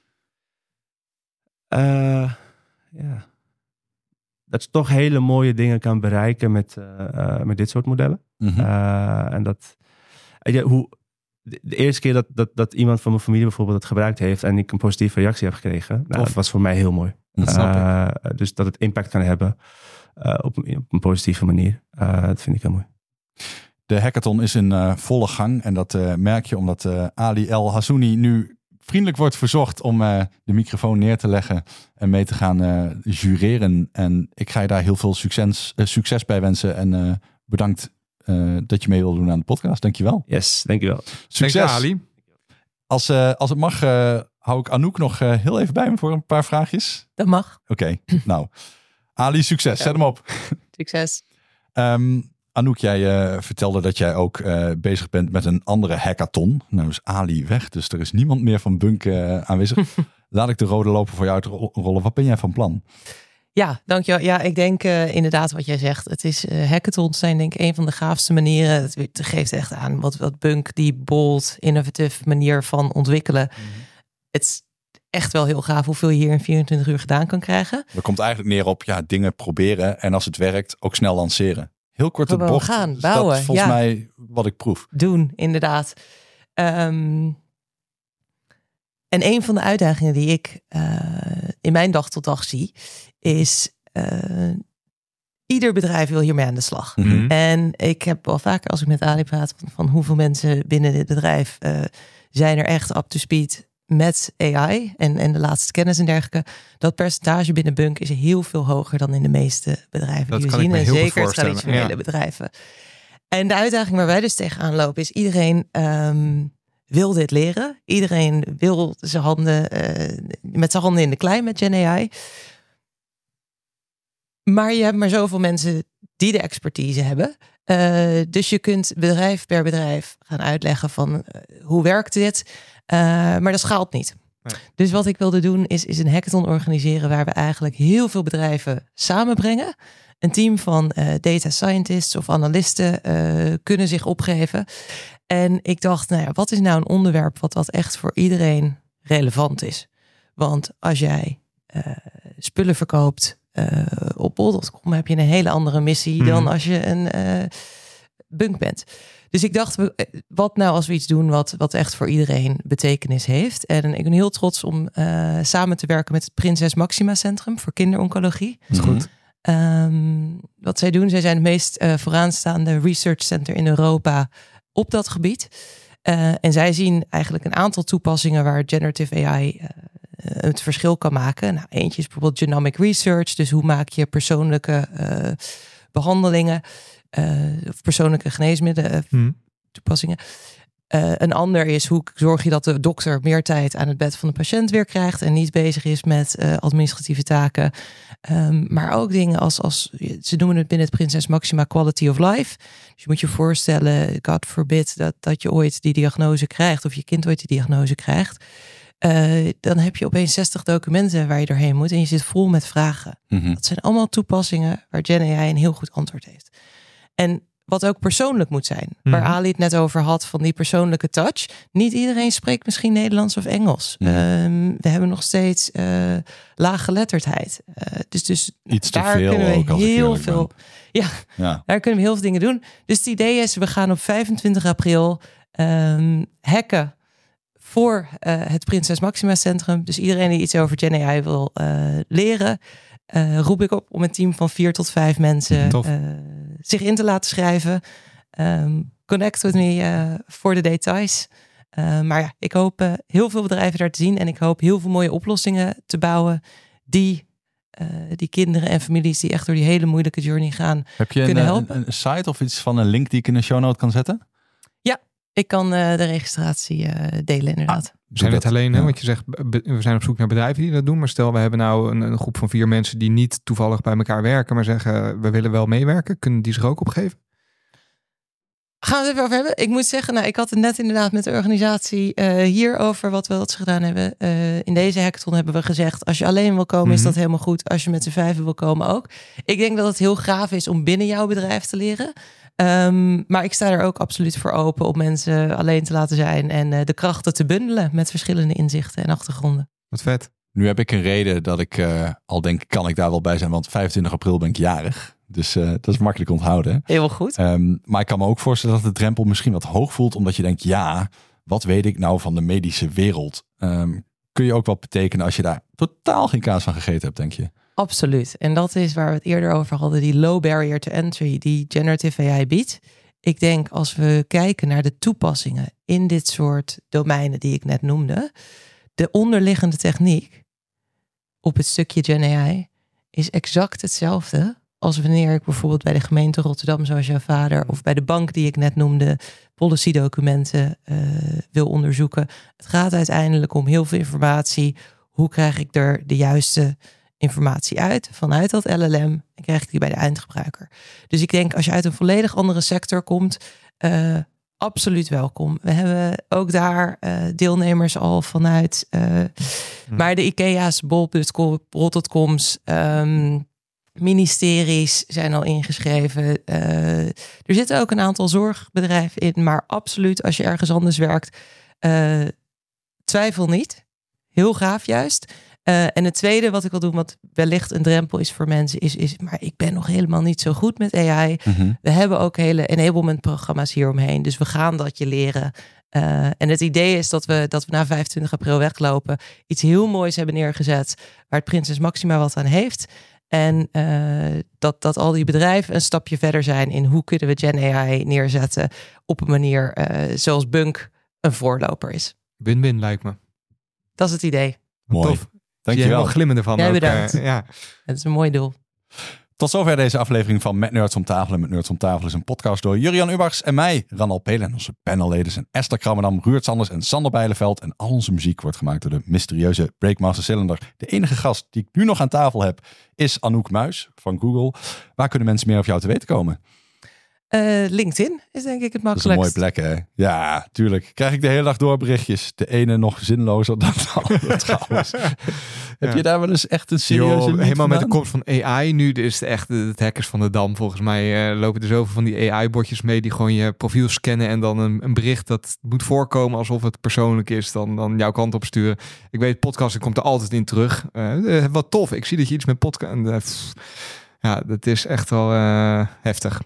Uh, ja. Dat je toch hele mooie dingen kan bereiken met, uh, uh, met dit soort modellen. Mm-hmm. Uh, en dat... Ja, hoe, de, de eerste keer dat, dat, dat iemand van mijn familie bijvoorbeeld het gebruikt heeft en ik een positieve reactie heb gekregen, nou, dat was voor mij heel mooi. Dat snap uh, dus dat het impact kan hebben uh, op, een, op een positieve manier. Uh, dat vind ik heel mooi. De hackathon is in uh, volle gang en dat uh, merk je omdat uh, Ali El Hassouni nu vriendelijk wordt verzocht om uh, de microfoon neer te leggen en mee te gaan uh, jureren. En ik ga je daar heel veel succes, uh, succes bij wensen en uh, bedankt uh, dat je mee wil doen aan de podcast. Dankjewel. Yes, dankjewel. Succes. Dank je, Ali. Als, uh, als het mag, uh, hou ik Anouk nog uh, heel even bij me voor een paar vraagjes. Dat mag. Oké, okay. Nou. Ali, succes. Zet hem op. Succes. Um, Anouk, jij uh, vertelde dat jij ook uh, bezig bent met een andere hackathon. Nou is Ali weg, dus er is niemand meer van Bunk uh, aanwezig. Laat ik de rode loper voor jou uitrollen. Wat ben jij van plan? Ja, dankjewel. Ja, ik denk uh, inderdaad wat jij zegt. Het is uh, hackathons zijn denk ik een van de gaafste manieren. Het, het geeft echt aan wat, wat Bunk, die bold, innovatieve manier van ontwikkelen. Mm-hmm. Het is echt wel heel gaaf hoeveel je hier in vierentwintig uur gedaan kan krijgen. Er komt eigenlijk neer op ja, dingen proberen en als het werkt ook snel lanceren. Heel kort de bocht. Gaan, dus bouwen. Dat is volgens ja. mij wat ik proef. Doen, inderdaad. Um, en een van de uitdagingen die ik uh, in mijn dag tot dag zie, is uh, ieder bedrijf wil hiermee aan de slag. Mm-hmm. En ik heb wel vaker als ik met Ali praat van, van hoeveel mensen binnen dit bedrijf uh, zijn er echt up to speed met A I en, en de laatste kennis en dergelijke. Dat percentage binnen Bunk is heel veel hoger dan in de meeste bedrijven dat die we kan zien. Ik me en heel zeker traditionele ja. bedrijven. En de uitdaging waar wij dus tegenaan lopen is iedereen um, wil dit leren. Iedereen wil zijn handen uh, met zijn handen in de klei met Gen A I. Maar je hebt maar zoveel mensen die de expertise hebben. Uh, dus je kunt bedrijf per bedrijf gaan uitleggen van uh, hoe werkt dit. Uh, maar dat schaalt niet. Nee. Dus wat ik wilde doen is, is een hackathon organiseren waar we eigenlijk heel veel bedrijven samenbrengen. Een team van uh, data scientists of analisten uh, kunnen zich opgeven. En ik dacht, nou ja, wat is nou een onderwerp wat, wat echt voor iedereen relevant is? Want als jij uh, spullen verkoopt uh, op bol punt com heb je een hele andere missie hmm. dan als je een uh, Bunk bent. Dus ik dacht, wat nou als we iets doen wat, wat echt voor iedereen betekenis heeft. En ik ben heel trots om uh, samen te werken met het Prinses Maxima Centrum voor kinderoncologie. Dat is goed. Um, wat zij doen, zij zijn het meest uh, vooraanstaande research center in Europa op dat gebied. Uh, en zij zien eigenlijk een aantal toepassingen waar generative A I uh, het verschil kan maken. Nou, eentje is bijvoorbeeld genomic research. Dus hoe maak je persoonlijke uh, behandelingen uh, of persoonlijke geneesmiddelen uh, hmm. toepassingen. Uh, een ander is hoe zorg je dat de dokter meer tijd aan het bed van de patiënt weer krijgt en niet bezig is met uh, administratieve taken. Um, maar ook dingen als, als, ze noemen het binnen het Prinses Maxima quality of life. Dus je moet je voorstellen, God forbid, dat, dat je ooit die diagnose krijgt of je kind ooit die diagnose krijgt. Uh, dan heb je opeens zestig documenten waar je doorheen moet en je zit vol met vragen. Mm-hmm. Dat zijn allemaal toepassingen waar Gen A I een heel goed antwoord heeft. En wat ook persoonlijk moet zijn. Mm. Waar Ali het net over had van die persoonlijke touch. Niet iedereen spreekt misschien Nederlands of Engels. Mm. Um, we hebben nog steeds uh, laaggeletterdheid. Uh, dus dus Iets daar te veel kunnen we ook, heel veel. Ja, ja, daar kunnen we heel veel dingen doen. Dus het idee is, we gaan op vijfentwintig april um, hacken voor uh, het Prinses Maxima Centrum. Dus iedereen die iets over Gen A I wil uh, leren, uh, roep ik op om een team van vier tot vijf mensen uh, zich in te laten schrijven. Um, connect with me uh, voor de details. Uh, maar ja, ik hoop uh, heel veel bedrijven daar te zien. En ik hoop heel veel mooie oplossingen te bouwen die, uh, die kinderen en families die echt door die hele moeilijke journey gaan Heb je kunnen een, helpen. Een, een site of iets van een link die ik in de show note kan zetten? Ja, ik kan uh, de registratie uh, delen inderdaad. Ah. We zijn het alleen, hè, want je zegt, we zijn op zoek naar bedrijven die dat doen. Maar stel, we hebben nou een, een groep van vier mensen die niet toevallig bij elkaar werken, maar zeggen, we willen wel meewerken. Kunnen die zich ook opgeven? Gaan we het even over hebben? Ik moet zeggen, nou, ik had het net inderdaad met de organisatie uh, hier over wat we wat ze gedaan hebben. Uh, in deze hackathon hebben we gezegd, als je alleen wil komen, mm-hmm. is dat helemaal goed. Als je met z'n vijven wil komen ook. Ik denk dat het heel gaaf is om binnen jouw bedrijf te leren. Um, maar ik sta er ook absoluut voor open om mensen alleen te laten zijn en uh, de krachten te bundelen met verschillende inzichten en achtergronden. Wat vet. Nu heb ik een reden dat ik uh, al denk, kan ik daar wel bij zijn, want vijfentwintig april ben ik jarig. Dus uh, dat is makkelijk onthouden. Heel goed. Um, maar ik kan me ook voorstellen dat de drempel misschien wat hoog voelt, omdat je denkt, ja, wat weet ik nou van de medische wereld? Um, kun je ook wat betekenen als je daar totaal geen kaas van gegeten hebt, denk je? Absoluut. En dat is waar we het eerder over hadden, die low barrier to entry die generative A I biedt. Ik denk als we kijken naar de toepassingen in dit soort domeinen die ik net noemde, de onderliggende techniek op het stukje Gen A I is exact hetzelfde als wanneer ik bijvoorbeeld bij de gemeente Rotterdam, zoals jouw vader, of bij de bank die ik net noemde, policy-documenten uh, wil onderzoeken. Het gaat uiteindelijk om heel veel informatie. Hoe krijg ik er de juiste informatie uit vanuit dat L L M en krijg ik die bij de eindgebruiker? Dus ik denk als je uit een volledig andere sector komt, uh, absoluut welkom. We hebben ook daar uh, deelnemers al vanuit, uh, hm. maar de IKEA's, bol punt com's, um, ministeries zijn al ingeschreven. Uh, er zitten ook een aantal zorgbedrijven in, maar absoluut als je ergens anders werkt, uh, twijfel niet. Heel gaaf juist. Uh, en het tweede wat ik wil doen, wat wellicht een drempel is voor mensen, is, is maar ik ben nog helemaal niet zo goed met A I. Mm-hmm. We hebben ook hele enablement programma's hieromheen, dus we gaan dat je leren. Uh, en het idee is dat we, dat we na vijfentwintig april weglopen, iets heel moois hebben neergezet, waar het Prinses Maxima wat aan heeft. En uh, dat, dat al die bedrijven een stapje verder zijn in hoe kunnen we Gen A I neerzetten op een manier uh, zoals Bunk een voorloper is. Win-win lijkt me. Dat is het idee. Mooi. Tof. Dankjewel. Helemaal glimmen ervan. Jij ook, bedankt. Uh, ja. Het is een mooi doel. Tot zover deze aflevering van Met Nerds om Tafel. En Met Nerds om Tafel is een podcast door Jurian Ubbachs en mij, Ranal Pelen. En onze panelleden zijn Esther Krammerdam, Ruurt Sanders en Sander Bijleveld. En al onze muziek wordt gemaakt door de mysterieuze Breakmaster Cylinder. De enige gast die ik nu nog aan tafel heb is Anouk Muis van Google. Waar kunnen mensen meer over jou te weten komen? Uh, LinkedIn is denk ik het makkelijkst. Dat is een mooie plek, hè? Ja, tuurlijk. Krijg ik de hele dag door berichtjes. De ene nog zinlozer dan de andere trouwens. Ja. Heb je daar wel eens echt een serieuze Yo, helemaal met de gedaan? komst van A I nu is het echt het hackers van de dam. Volgens mij uh, lopen er zoveel van die A I-botjes mee die gewoon je profiel scannen en dan een, een bericht dat moet voorkomen alsof het persoonlijk is, dan, dan jouw kant op sturen. Ik weet, podcasting komt er altijd in terug. Uh, wat tof. Ik zie dat je iets met podcast... Uh, ja, dat is echt wel uh, heftig.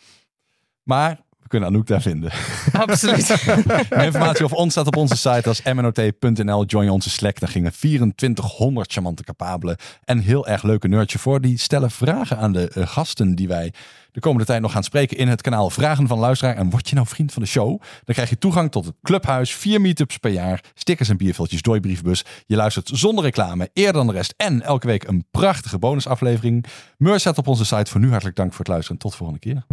Maar we kunnen Anouk daar vinden. Absoluut. Meer informatie over ons staat op onze site als m n o t punt n l. Join onze Slack. Daar gingen vierentwintighonderd charmante capabelen en heel erg leuke nerdje voor. Die stellen vragen aan de uh, gasten die wij de komende tijd nog gaan spreken in het kanaal Vragen van Luisteraar. En word je nou vriend van de show, dan krijg je toegang tot het clubhuis, vier meetups per jaar, stickers en bierviltjes door je brievenbus. Je luistert zonder reclame, eerder dan de rest en elke week een prachtige bonusaflevering. Merch staat op onze site. Voor nu hartelijk dank voor het luisteren. Tot de volgende keer.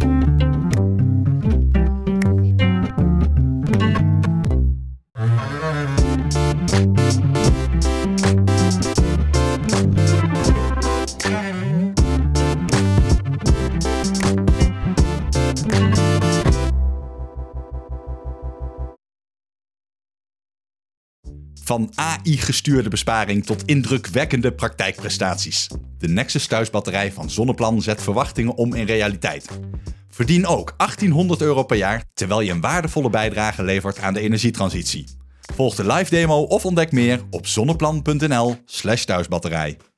Van A I-gestuurde besparing tot indrukwekkende praktijkprestaties. De Nexus thuisbatterij van Zonneplan zet verwachtingen om in realiteit. Verdien ook achttienhonderd euro per jaar, terwijl je een waardevolle bijdrage levert aan de energietransitie. Volg de live demo of ontdek meer op zonneplan punt n l slash thuisbatterij.